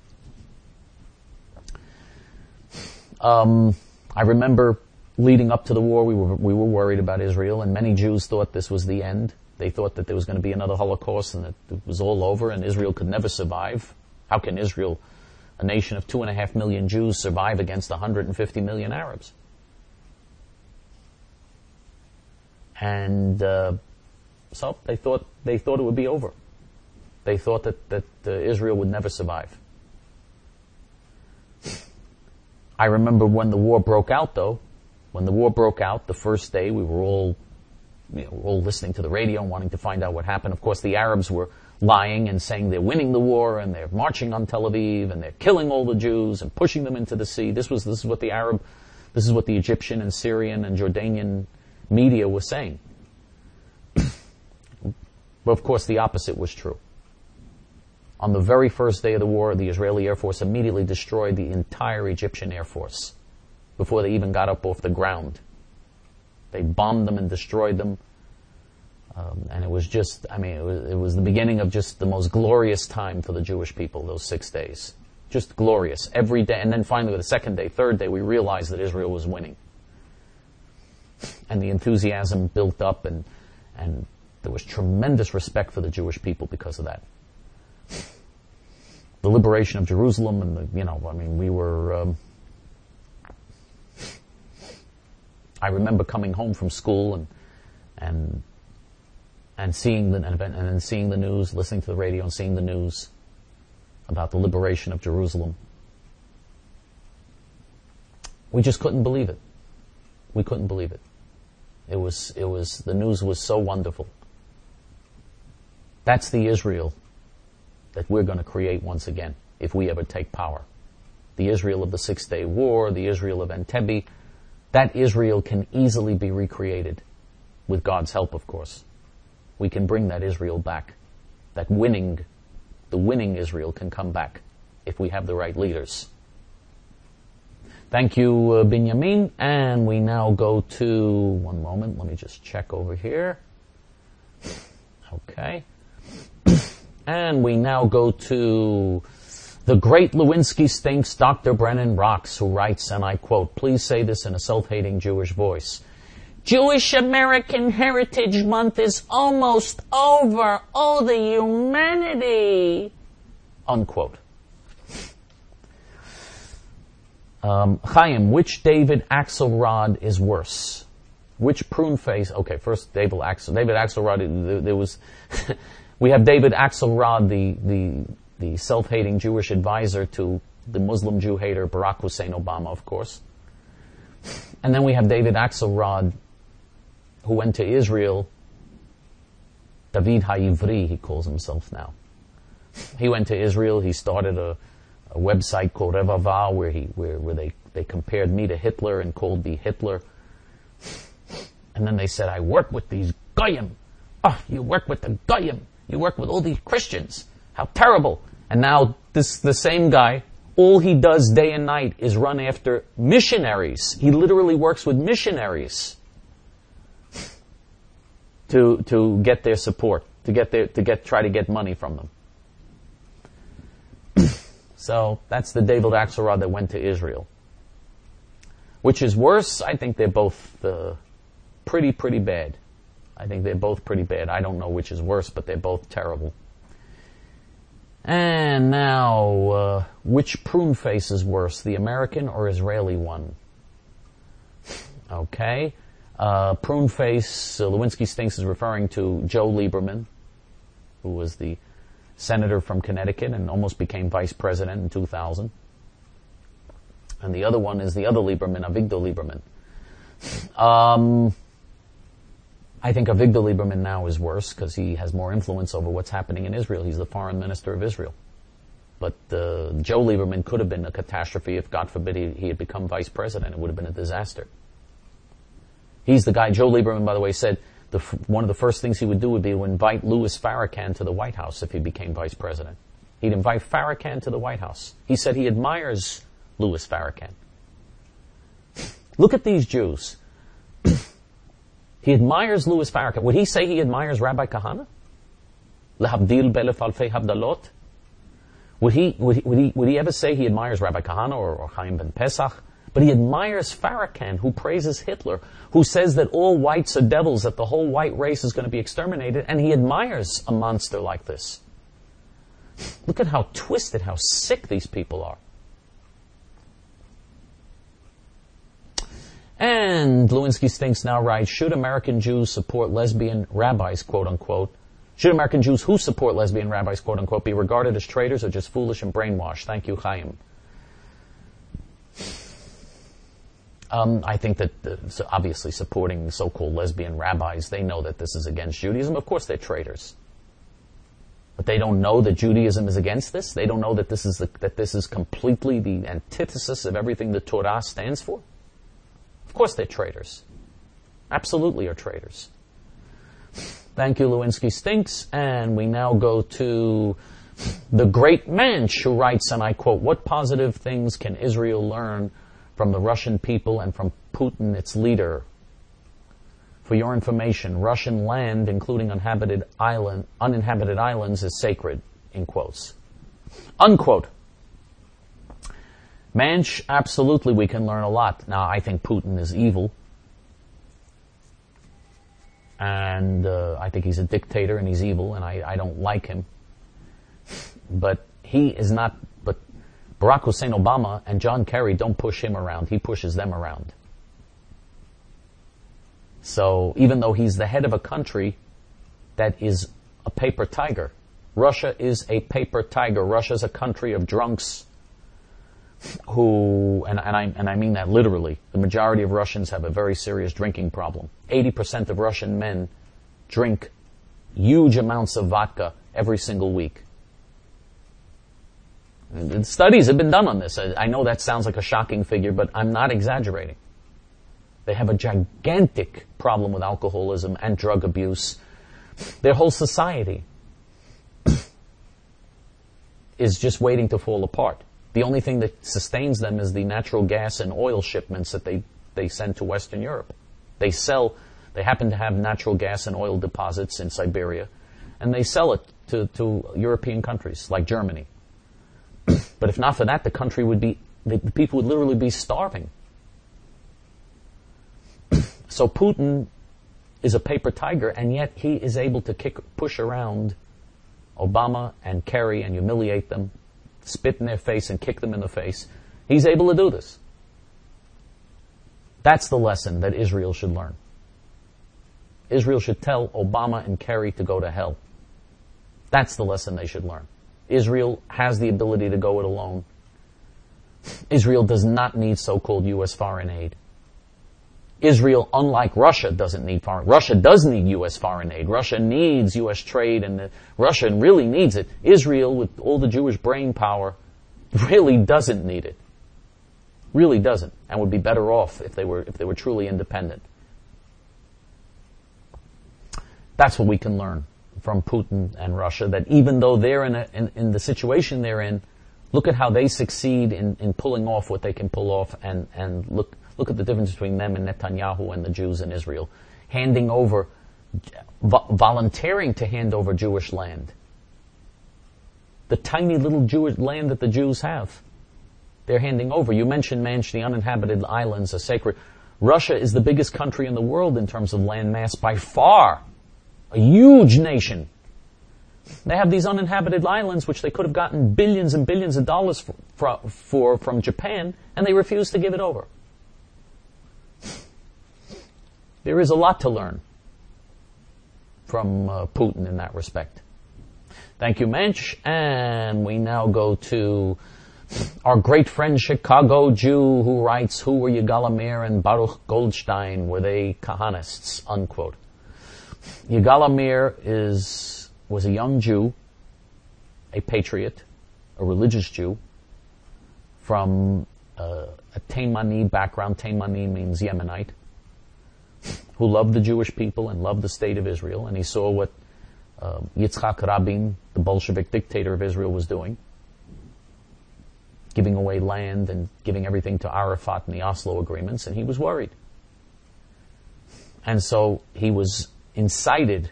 I remember leading up to the war, we were worried about Israel, and many Jews thought this was the end. They thought that there was going to be another Holocaust and that it was all over and Israel could never survive. How can Israel, a nation of 2.5 million Jews, survive against 150 million Arabs? And so they thought it would be over. They thought that Israel would never survive. I remember when the war broke out, though. When the war broke out, the first day, we were all all listening to the radio and wanting to find out what happened. Of course, the Arabs were lying and saying they're winning the war and they're marching on Tel Aviv and they're killing all the Jews and pushing them into the sea. This is what the Egyptian and Syrian and Jordanian media was saying. But of course, the opposite was true. On the very first day of the war, the Israeli Air Force immediately destroyed the entire Egyptian Air Force before they even got up off the ground. They bombed them and destroyed them. And it was just, it was the beginning of just the most glorious time for the Jewish people, those 6 days. Just glorious. Every day. And then finally, the second day, third day, we realized that Israel was winning. And the enthusiasm built up, and there was tremendous respect for the Jewish people because of that. The liberation of Jerusalem, and we were... I remember coming home from school and seeing the news, listening to the radio and seeing the news about the liberation of Jerusalem. We just couldn't believe it. We couldn't believe it. The news was so wonderful. That's the Israel that we're going to create once again, if we ever take power. The Israel of the 6-Day War, the Israel of Entebbe, that Israel can easily be recreated, with God's help, of course. We can bring that Israel back. The winning Israel can come back, if we have the right leaders. Thank you, Binyamin. And we now go to, one moment, let me just check over here. Okay. And we now go to the great Lewinsky stinks, Dr. Brennan rocks, who writes, and I quote, please say this in a self-hating Jewish voice. Jewish American Heritage Month is almost over. Oh, the humanity. Unquote. Chaim, which David Axelrod is worse? Which prune face? Okay, first David Axelrod. There was, we have David Axelrod, the self-hating Jewish advisor to the Muslim Jew hater Barack Hussein Obama, of course. And then we have David Axelrod, who went to Israel. David Ha'ivri, he calls himself now. He went to Israel. He started a website called Revava, where they compared me to Hitler and called me Hitler. And then they said, I work with these Goyim. Oh, you work with the Goyim. You work with all these Christians. How terrible. And now the same guy, all he does day and night is run after missionaries. He literally works with missionaries to get their support, try to get money from them. So that's the David Axelrod that went to Israel. Which is worse? I think they're both pretty bad. I think they're both pretty bad. I don't know which is worse, but they're both terrible. And now, which prune face is worse, the American or Israeli one? Okay. Prune face, Lewinsky stinks is referring to Joe Lieberman, who was the senator from Connecticut and almost became vice president in 2000. And the other one is the other Lieberman, Avigdor Lieberman. I think Avigdor Lieberman now is worse because he has more influence over what's happening in Israel. He's the foreign minister of Israel. But Joe Lieberman could have been a catastrophe if, God forbid, he had become vice president. It would have been a disaster. He's the guy, Joe Lieberman, by the way, said one of the first things he would do would be to invite Louis Farrakhan to the White House if he became vice president. He'd invite Farrakhan to the White House. He said he admires Louis Farrakhan. Look at these Jews. He admires Louis Farrakhan. Would he say he admires Rabbi Kahana? Lehabdil belef alfei habdalot? Would he ever say he admires Rabbi Kahana or Chaim ben Pesach? But he admires Farrakhan, who praises Hitler, who says that all whites are devils, that the whole white race is going to be exterminated, and he admires a monster like this. Look at how twisted, how sick these people are. And Lewinsky Stinks now writes, should American Jews support lesbian rabbis, quote unquote? Should American Jews who support lesbian rabbis, quote unquote, be regarded as traitors or just foolish and brainwashed? Thank you, Chaim. I think that so obviously supporting so-called lesbian rabbis, they know that this is against Judaism. Of course they're traitors. But they don't know that Judaism is against this? They don't know that this is completely the antithesis of everything the Torah stands for? Of course they're traitors. Absolutely are traitors. Thank you, Lewinsky Stinks. And we now go to the great Mensch, who writes, and I quote, "What positive things can Israel learn from the Russian people and from Putin, its leader? For your information, Russian land, including uninhabited islands, is sacred," in quotes. Unquote. Mensch, absolutely we can learn a lot. Now, I think Putin is evil. And I think he's a dictator and he's evil, and I don't like him. But he is not, but Barack Hussein Obama and John Kerry don't push him around. He pushes them around. So even though he's the head of a country that is a paper tiger, Russia is a paper tiger. Russia is a country of drunks who, and I mean that literally, the majority of Russians have a very serious drinking problem. 80% of Russian men drink huge amounts of vodka every single week. And studies have been done on this. I know that sounds like a shocking figure, but I'm not exaggerating. They have a gigantic problem with alcoholism and drug abuse. Their whole society is just waiting to fall apart. The only thing that sustains them is the natural gas and oil shipments that they send to Western Europe. They happen to have natural gas and oil deposits in Siberia, and they sell it to European countries like Germany. But if not for that, the people would literally be starving. So Putin is a paper tiger, and yet he is able to push around Obama and Kerry and humiliate them, spit in their face and kick them in the face. He's able to do this. That's the lesson that Israel should learn. Israel should tell Obama and Kerry to go to hell. That's the lesson they should learn. Israel has the ability to go it alone. Israel does not need so-called U.S. foreign aid. Israel, unlike Russia, doesn't need foreign. Russia does need U.S. foreign aid. Russia needs U.S. trade, and Russia really needs it. Israel, with all the Jewish brain power, really doesn't need it. Really doesn't, and would be better off if they were truly independent. That's what we can learn from Putin and Russia. That even though they're in the situation they're in, look at how they succeed in pulling off what they can pull off, and look at the difference between them and Netanyahu and the Jews in Israel. Handing over, volunteering to hand over Jewish land. The tiny little Jewish land that the Jews have. They're handing over. You mentioned, Mensch, the uninhabited islands are sacred. Russia is the biggest country in the world in terms of land mass by far. A huge nation. They have these uninhabited islands which they could have gotten billions and billions of dollars for from Japan, and they refuse to give it over. There is a lot to learn from Putin in that respect. Thank you, Mensch. And we now go to our great friend Chicago Jew who writes, "Who were Yigal Amir and Baruch Goldstein? Were they Kahanists?" Unquote. Yigal Amir was a young Jew, a patriot, a religious Jew, from a Taimani background. Taimani means Yemenite, who loved the Jewish people and loved the state of Israel, and he saw what Yitzhak Rabin, the Bolshevik dictator of Israel, was doing, giving away land and giving everything to Arafat in the Oslo agreements, and he was worried. And so he was incited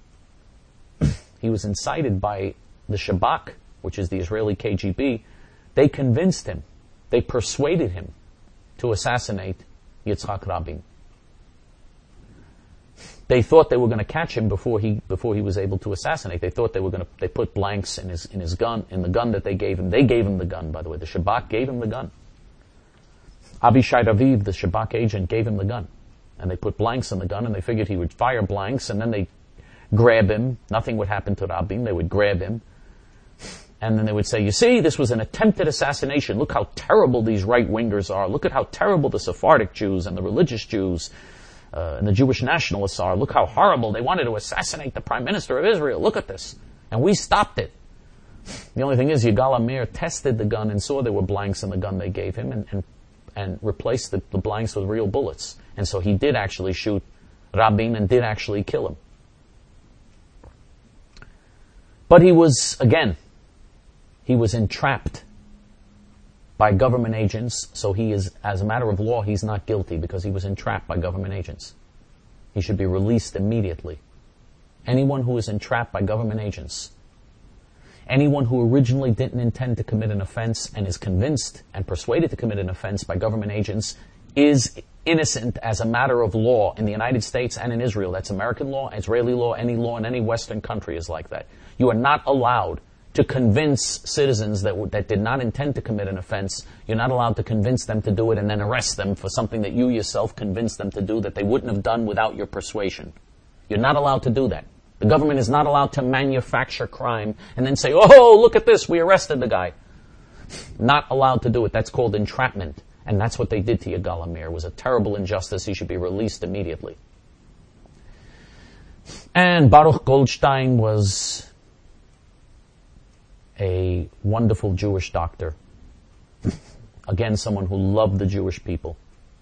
by the Shabak, which is the Israeli KGB. They convinced him, they persuaded him to assassinate Yitzhak Rabin. They thought they were going to catch him before he was able to assassinate. They thought they put blanks in his gun, in the gun that they gave him. They gave him the gun, by the way. The Shabak gave him the gun. Avishai Raviv, the Shabak agent, gave him the gun. And they put blanks in the gun, and they figured he would fire blanks, and then they grab him. Nothing would happen to Rabin. They would grab him And then they would say, you see, this was an attempted assassination. Look how terrible these right-wingers are. Look at how terrible the Sephardic Jews and the religious Jews and the Jewish nationalists are. Look how horrible. They wanted to assassinate the Prime Minister of Israel. Look at this. And we stopped it. The only thing is, Yigal Amir tested the gun and saw there were blanks in the gun they gave him and replaced the blanks with real bullets. And so he did actually shoot Rabin and did actually kill him. But he was entrapped by government agents, so he is, as a matter of law, he's not guilty because he was entrapped by government agents. He should be released immediately. Anyone who is entrapped by government agents, anyone who originally didn't intend to commit an offense and is convinced and persuaded to commit an offense by government agents is innocent as a matter of law in the United States and in Israel. That's American law, Israeli law in any Western country is like that. You are not allowed to convince citizens that did not intend to commit an offense. You're not allowed to convince them to do it and then arrest them for something that you yourself convinced them to do that they wouldn't have done without your persuasion. You're not allowed to do that. The government is not allowed to manufacture crime and then say, oh, look at this, we arrested the guy. Not allowed to do it. That's called entrapment. And that's what they did to Yigal Amir. It was a terrible injustice. He should be released immediately. And Baruch Goldstein was a wonderful Jewish doctor. Again, someone who loved the Jewish people.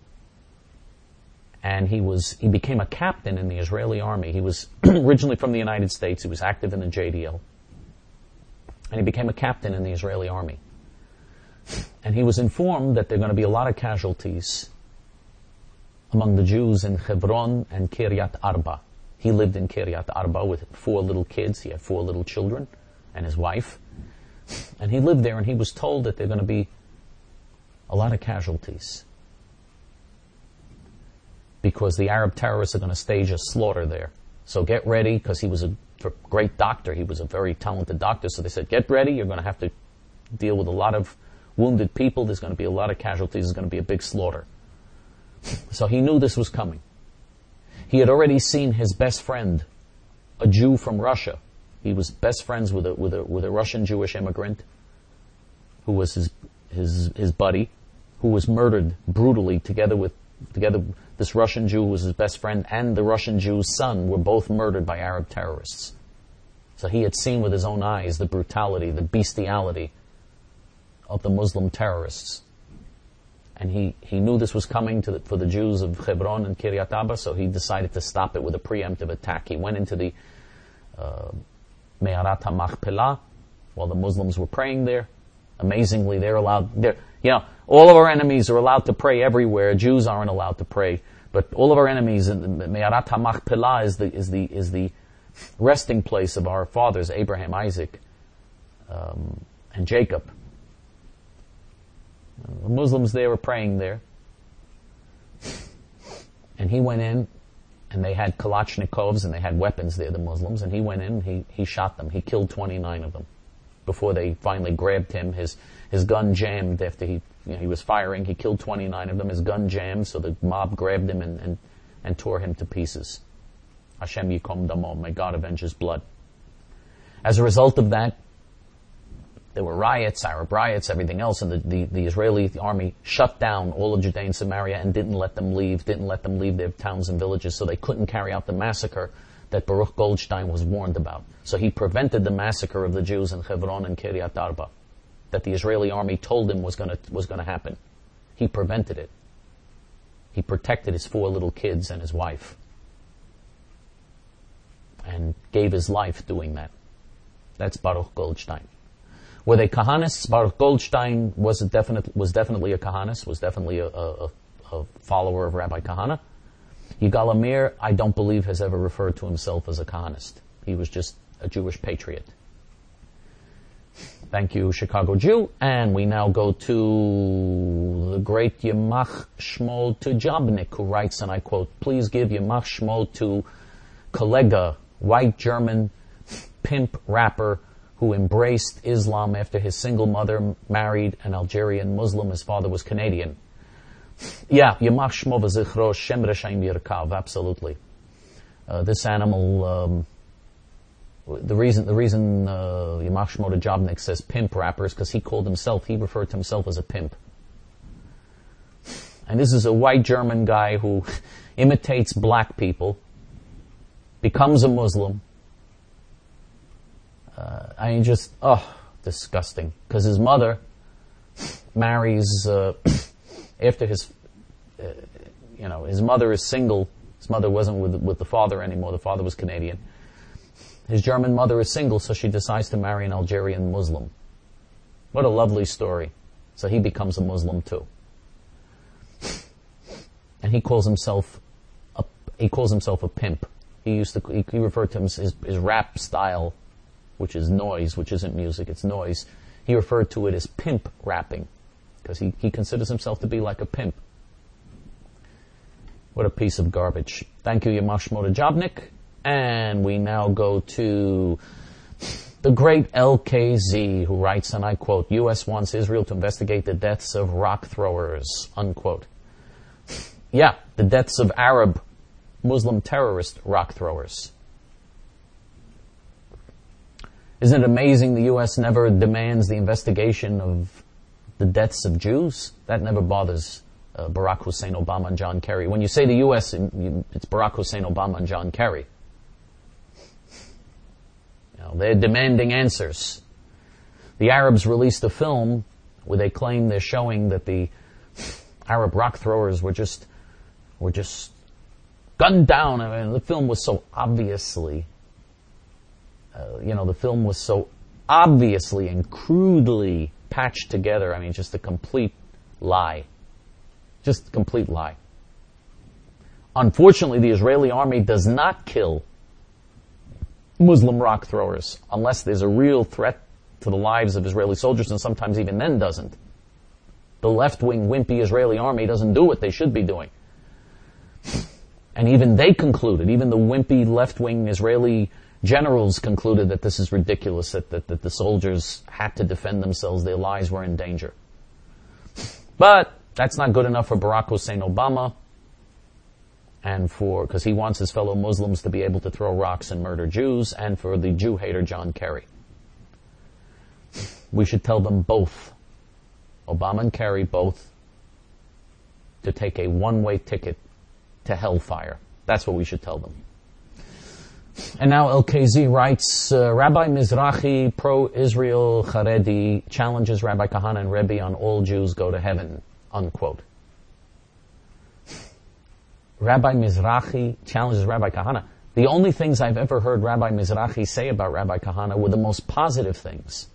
And he became a captain in the Israeli army. He was originally from the United States. He was active in the JDL. And he became a captain in the Israeli army. And he was informed that there are going to be a lot of casualties among the Jews in Hebron and Kiryat Arba. He lived in Kiryat Arba with 4 little kids. He had 4 little children and his wife. And he lived there, and he was told that there are going to be a lot of casualties because the Arab terrorists are going to stage a slaughter there. So get ready, because he was a great doctor. He was a very talented doctor. So they said, get ready. You're going to have to deal with a lot of wounded people. There's going to be a lot of casualties. There's going to be a big slaughter. So he knew this was coming. He had already seen his best friend, a Jew from Russia. He was best friends with a Russian Jewish immigrant who was his buddy, who was murdered brutally together this Russian Jew who was his best friend and the Russian Jew's son were both murdered by Arab terrorists. So he had seen with his own eyes the brutality, the bestiality of the Muslim terrorists. And he knew this was coming for the Jews of Hebron and Kiryat Arba, so he decided to stop it with a preemptive attack. He went into the Me'arat HaMachpelah while the Muslims were praying there. Amazingly, they're allowed. All of our enemies are allowed to pray everywhere. Jews aren't allowed to pray, but all of our enemies. Me'arat HaMachpelah is the resting place of our fathers, Abraham, Isaac, and Jacob. The Muslims there were praying there, and he went in, and they had Kalashnikovs and they had weapons there, the Muslims, and he went in, he shot them. He killed 29 of them before they finally grabbed him. His gun jammed after he was firing. He killed 29 of them. His gun jammed, so the mob grabbed him and tore him to pieces. Hashem yikom damo, may God avenge his blood. As a result of that, there were riots, Arab riots, everything else, and the Israeli army shut down all of Judea and Samaria and didn't let them leave their towns and villages, so they couldn't carry out the massacre that Baruch Goldstein was warned about. So he prevented the massacre of the Jews in Hebron and Kiryat Arba that the Israeli army told him was going to happen. He prevented it. He protected his 4 little kids and his wife and gave his life doing that. That's Baruch Goldstein. Were they Kahanists? Baruch Goldstein was definitely a Kahanist, was definitely a follower of Rabbi Kahana. Yigal Amir, I don't believe, has ever referred to himself as a Kahanist. He was just a Jewish patriot. Thank you, Chicago Jew. And we now go to the great Yemach Shmol Tujabnik, who writes, and I quote, please give Yemach Shmol to Kollega, white German pimp rapper who embraced Islam after his single mother married an Algerian Muslim. His father was Canadian. Yeah, Yemach Shmo v'zichro Shem Reshaim Yirkav, absolutely. This animal The reason Yamach Shmota Jobnik says pimp rapper is because he referred to himself as a pimp. And this is a white German guy who imitates black people, becomes a Muslim. Disgusting. Because his mother marries, after his mother is single. His mother wasn't with the father anymore. The father was Canadian. His German mother is single, so she decides to marry an Algerian Muslim. What a lovely story. So he becomes a Muslim too. And he calls himself a pimp. He referred to his rap style, which is noise, which isn't music, it's noise. He referred to it as pimp rapping, because he considers himself to be like a pimp. What a piece of garbage. Thank you, Yamach Shmota Jobnik. And we now go to the great LKZ, who writes, and I quote, U.S. wants Israel to investigate the deaths of rock throwers, unquote. Yeah, the deaths of Arab Muslim terrorist rock throwers. Isn't it amazing the U.S. never demands the investigation of the deaths of Jews? That never bothers Barack Hussein Obama and John Kerry. When you say the U.S., it's Barack Hussein Obama and John Kerry. They're demanding answers. The Arabs released a film where they claim they're showing that the Arab rock throwers were just gunned down. I mean, the film was so obviously, and crudely patched together. I mean, just a complete lie. Just a complete lie. Unfortunately, the Israeli army does not kill Muslim rock throwers unless there's a real threat to the lives of Israeli soldiers, and sometimes even then doesn't. The left-wing, wimpy Israeli army doesn't do what they should be doing. And even they concluded, even the wimpy left-wing Israeli generals concluded that this is ridiculous, that the soldiers had to defend themselves, their lives were in danger. But that's not good enough for Barack Hussein Obama, and because he wants his fellow Muslims to be able to throw rocks and murder Jews, and for the Jew hater John Kerry. We should tell them both, Obama and Kerry both, to take a one-way ticket to hellfire. That's what we should tell them. And now LKZ writes, Rabbi Mizrahi, pro-Israel Haredi, challenges Rabbi Kahana and Rebbe on all Jews go to heaven, unquote. Rabbi Mizrahi challenges Rabbi Kahana. The only things I've ever heard Rabbi Mizrahi say about Rabbi Kahana were the most positive things.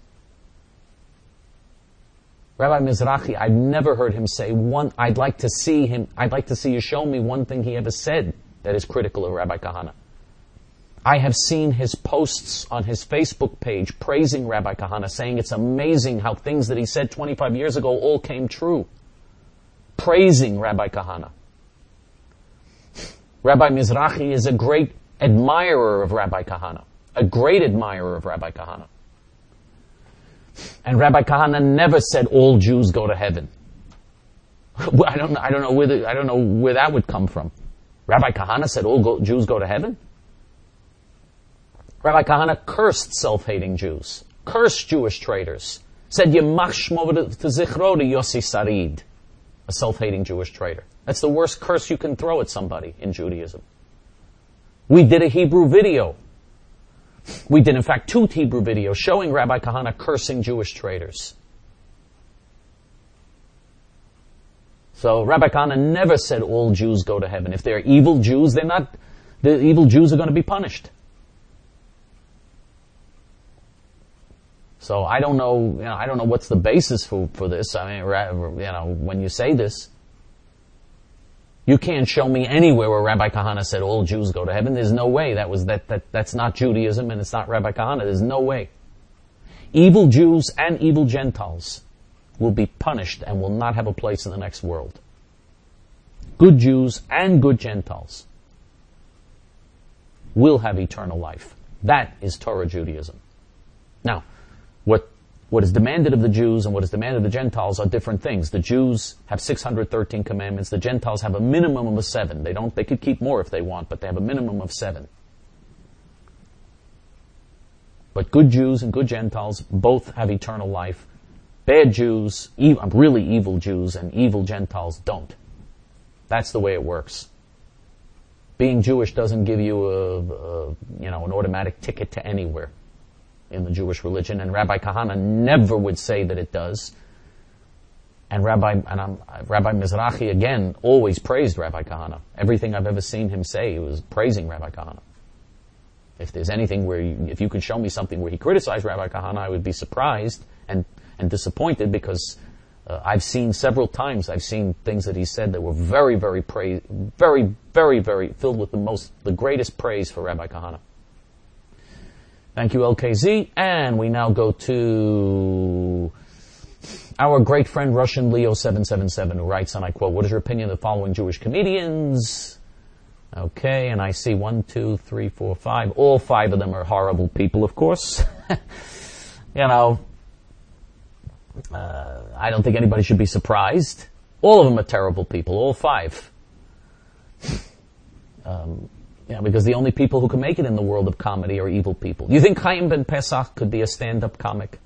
Rabbi Mizrahi, I've never heard him say I'd like to see you show me one thing he ever said that is critical of Rabbi Kahana. I have seen his posts on his Facebook page praising Rabbi Kahana, saying it's amazing how things that he said 25 years ago all came true. Praising Rabbi Kahana. Rabbi Mizrahi is a great admirer of Rabbi Kahana. A great admirer of Rabbi Kahana. And Rabbi Kahana never said all Jews go to heaven. I don't know where that would come from. Rabbi Kahana said all Jews go to heaven? Rabbi Kahana cursed self-hating Jews, cursed Jewish traitors, said Yamach Shmo V'Zichro to Yossi Sarid, a self-hating Jewish traitor. That's the worst curse you can throw at somebody in Judaism. We did a Hebrew video. We did, in fact, 2 Hebrew videos showing Rabbi Kahana cursing Jewish traitors. So Rabbi Kahana never said all Jews go to heaven. If they're evil Jews, the evil Jews are going to be punished. So I don't know what's the basis for this. I mean, when you say this, you can't show me anywhere where Rabbi Kahana said all Jews go to heaven. There's no way. That's not Judaism, and it's not Rabbi Kahana. There's no way. Evil Jews and evil Gentiles will be punished and will not have a place in the next world. Good Jews and good Gentiles will have eternal life. That is Torah Judaism. Now, what is demanded of the Jews and what is demanded of the Gentiles are different things. The Jews have 613 commandments. The Gentiles have a minimum of 7. They could keep more if they want, but they have a minimum of 7. But good Jews and good Gentiles both have eternal life. Bad Jews, really evil Jews, and evil Gentiles don't. That's the way it works. Being Jewish doesn't give you an automatic ticket to anywhere in the Jewish religion, and Rabbi Kahana never would say that it does. And Rabbi Mizrahi, again, always praised Rabbi Kahana. Everything I've ever seen him say, he was praising Rabbi Kahana. If there's anything if you could show me something where he criticized Rabbi Kahana, I would be surprised and disappointed, because I've seen several times, I've seen things that he said that were very, very very, very filled with the greatest praise for Rabbi Kahana. Thank you, LKZ. And we now go to our great friend Russian Leo 777, who writes, and I quote, "What is your opinion of the following Jewish comedians?" Okay, and I see 1, 2, 3, 4, 5. All 5 of them are horrible people, of course. I don't think anybody should be surprised. All of them are terrible people, all 5. Because the only people who can make it in the world of comedy are evil people. Do you think Chaim Ben Pesach could be a stand-up comic?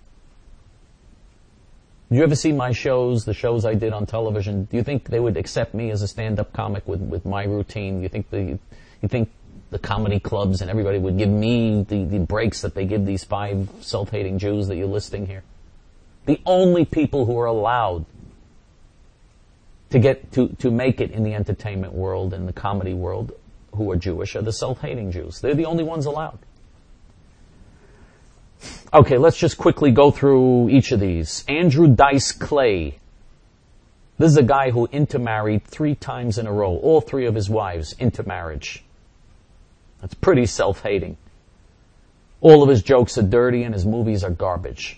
Did you ever see my shows, the shows I did on television? Do you think they would accept me as a stand-up comic with my routine? You think the comedy clubs and everybody would give me the breaks that they give these 5 self-hating Jews that you're listing here? The only people who are allowed to get to make it in the entertainment world and the comedy world who are Jewish are the self-hating Jews. They're the only ones allowed. Okay, let's just quickly go through each of these. Andrew Dice Clay. This is a guy who intermarried 3 times in a row. All 3 of his wives intermarriage. That's pretty self-hating. All of his jokes are dirty and his movies are garbage.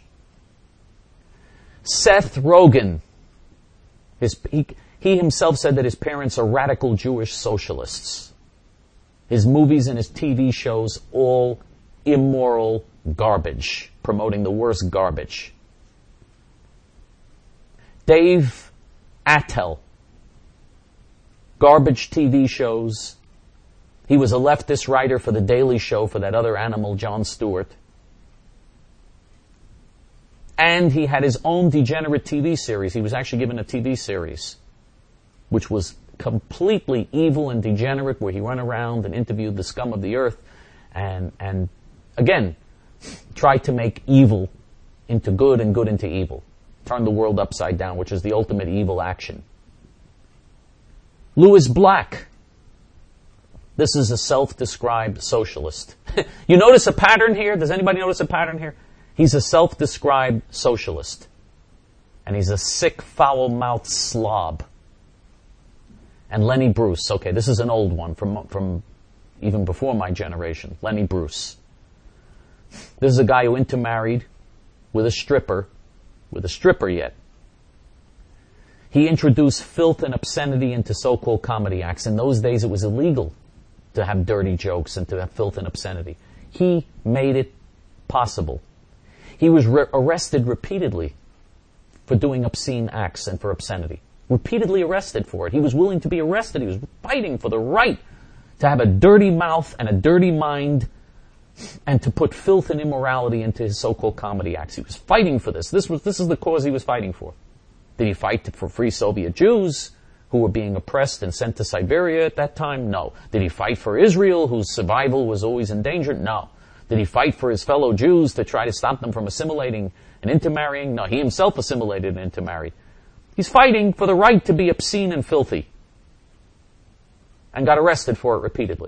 Seth Rogen. He himself said that his parents are radical Jewish socialists. His movies and his TV shows, all immoral garbage, promoting the worst garbage. Dave Attell. Garbage TV shows. He was a leftist writer for The Daily Show for that other animal, Jon Stewart. And he had his own degenerate TV series. He was actually given a TV series, which was completely evil and degenerate, where he went around and interviewed the scum of the earth and again, tried to make evil into good and good into evil. Turn the world upside down, which is the ultimate evil action. Louis Black. This is a self-described socialist. You notice a pattern here? Does anybody notice a pattern here? He's a self-described socialist. And he's a sick, foul-mouthed slob. And Lenny Bruce. Okay, this is an old one from even before my generation. Lenny Bruce. This is a guy who intermarried with a stripper yet. He introduced filth and obscenity into so-called comedy acts. In those days, it was illegal to have dirty jokes and to have filth and obscenity. He made it possible. He was arrested repeatedly for doing obscene acts and for obscenity. Repeatedly arrested for it. He was willing to be arrested. He was fighting for the right to have a dirty mouth and a dirty mind and to put filth and immorality into his so-called comedy acts. He was fighting for this. This is the cause he was fighting for. Did he fight for free Soviet Jews who were being oppressed and sent to Siberia at that time? No. Did he fight for Israel, whose survival was always endangered? No. Did he fight for his fellow Jews to try to stop them from assimilating and intermarrying? No. He himself assimilated and intermarried. He's fighting for the right to be obscene and filthy, and got arrested for it repeatedly.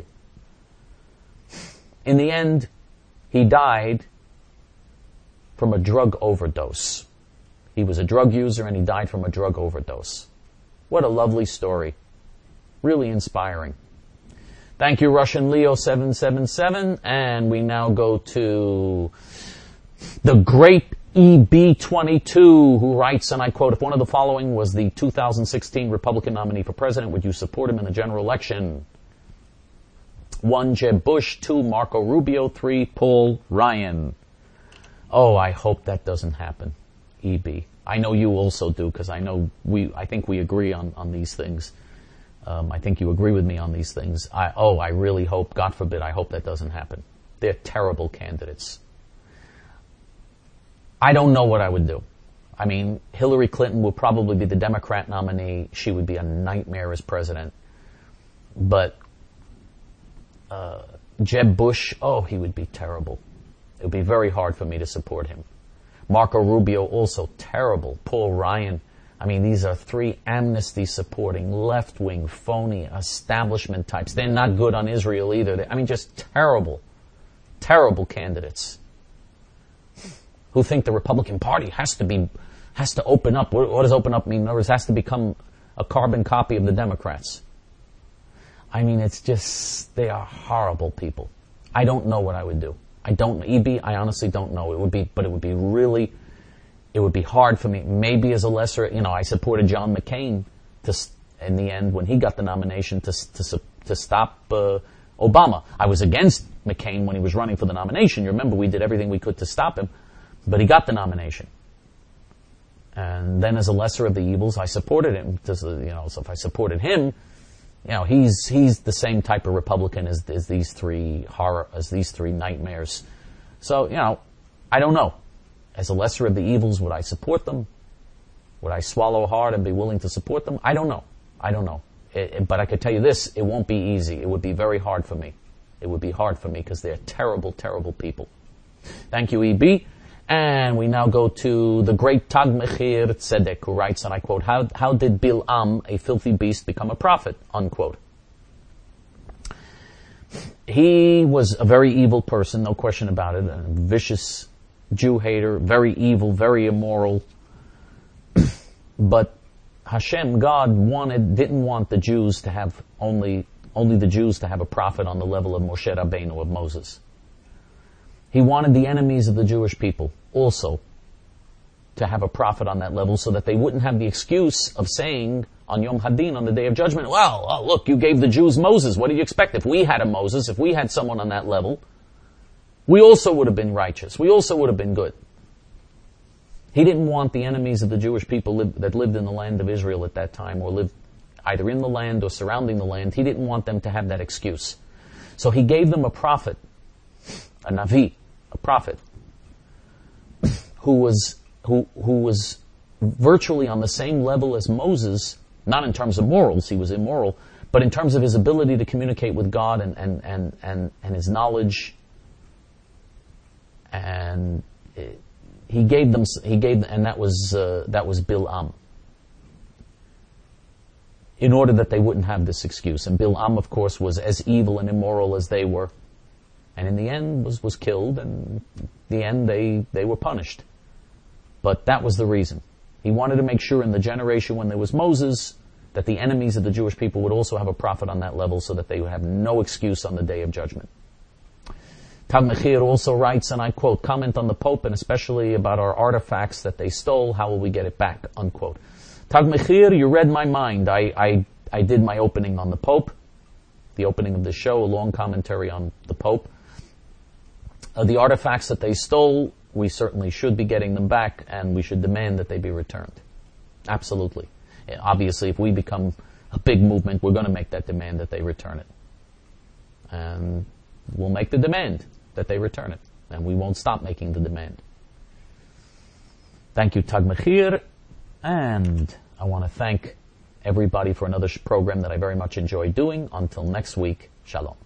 In the end, he died from a drug overdose. He was a drug user and he died from a drug overdose. What a lovely story. Really inspiring. Thank you, Russian Leo 777. And we now go to the great EB22, who writes, and I quote, "If one of the following was the 2016 Republican nominee for president, would you support him in the general election? 1, Jeb Bush. 2, Marco Rubio. 3, Paul Ryan." Oh, I hope that doesn't happen, EB. I know you also do, because I think we agree on these things. I think you agree with me on these things. I really hope, God forbid, I hope that doesn't happen. They're terrible candidates. I don't know what I would do. I mean, Hillary Clinton would probably be the Democrat nominee. She would be a nightmare as president. But Jeb Bush, oh, he would be terrible. It would be very hard for me to support him. Marco Rubio, also terrible. Paul Ryan. I mean, these are three amnesty-supporting, left-wing, phony establishment types. They're not good on Israel either. I mean, just terrible, terrible candidates who think the Republican Party has to open up. What does open up mean? In other words, has to become a carbon copy of the Democrats. I mean, it's just, they are horrible people. I don't know what I would do. I honestly don't know. It would be hard for me. Maybe as a lesser, I supported John McCain in the end when he got the nomination to stop Obama. I was against McCain when he was running for the nomination. You remember we did everything we could to stop him, but he got the nomination. And then as a lesser of the evils, I supported him. So if I supported him, he's the same type of Republican as these three nightmares. So, I don't know. As a lesser of the evils, would I support them? Would I swallow hard and be willing to support them? I don't know. But I could tell you this, it won't be easy. It would be very hard for me. It would be hard for me because they're terrible, terrible people. Thank you, EB. And we now go to the great Tag Mechir Tzedek, who writes, and I quote, how did Bil'am, a filthy beast, become a prophet? Unquote. He was a very evil person, no question about it, a vicious Jew hater, very evil, very immoral. But Hashem, God, didn't want the Jews to have only the Jews to have a prophet on the level of Moshe Rabbeinu, of Moses. He wanted the enemies of the Jewish people also to have a prophet on that level so that they wouldn't have the excuse of saying on Yom Hadin, on the Day of Judgment, well, look, you gave the Jews Moses. What do you expect? If we had a Moses, if we had someone on that level, we also would have been righteous. We also would have been good. He didn't want the enemies of the Jewish people that lived in the land of Israel at that time, or lived either in the land or surrounding the land. He didn't want them to have that excuse. So he gave them a prophet, a Navi, a prophet, who was virtually on the same level as Moses, not in terms of morals, he was immoral, but in terms of his ability to communicate with God and his knowledge. And he gave them, and that was Bil'am, in order that they wouldn't have this excuse. And Bil'am, of course, was as evil and immoral as they were, and in the end was killed, and in the end they were punished. But that was the reason. He wanted to make sure in the generation when there was Moses that the enemies of the Jewish people would also have a prophet on that level so that they would have no excuse on the Day of Judgment. Tag Mechir also writes, and I quote, comment on the Pope and especially about our artifacts that they stole. How will we get it back? Unquote. Tag Mechir, you read my mind. I did my opening on the Pope, the opening of the show, a long commentary on the Pope. The artifacts that they stole, we certainly should be getting them back, and we should demand that they be returned. Absolutely. Obviously, if we become a big movement, we're going to make that demand that they return it. And we'll make the demand that they return it. And we won't stop making the demand. Thank you, Tag Mechir. And I want to thank everybody for another program that I very much enjoy doing. Until next week, Shalom.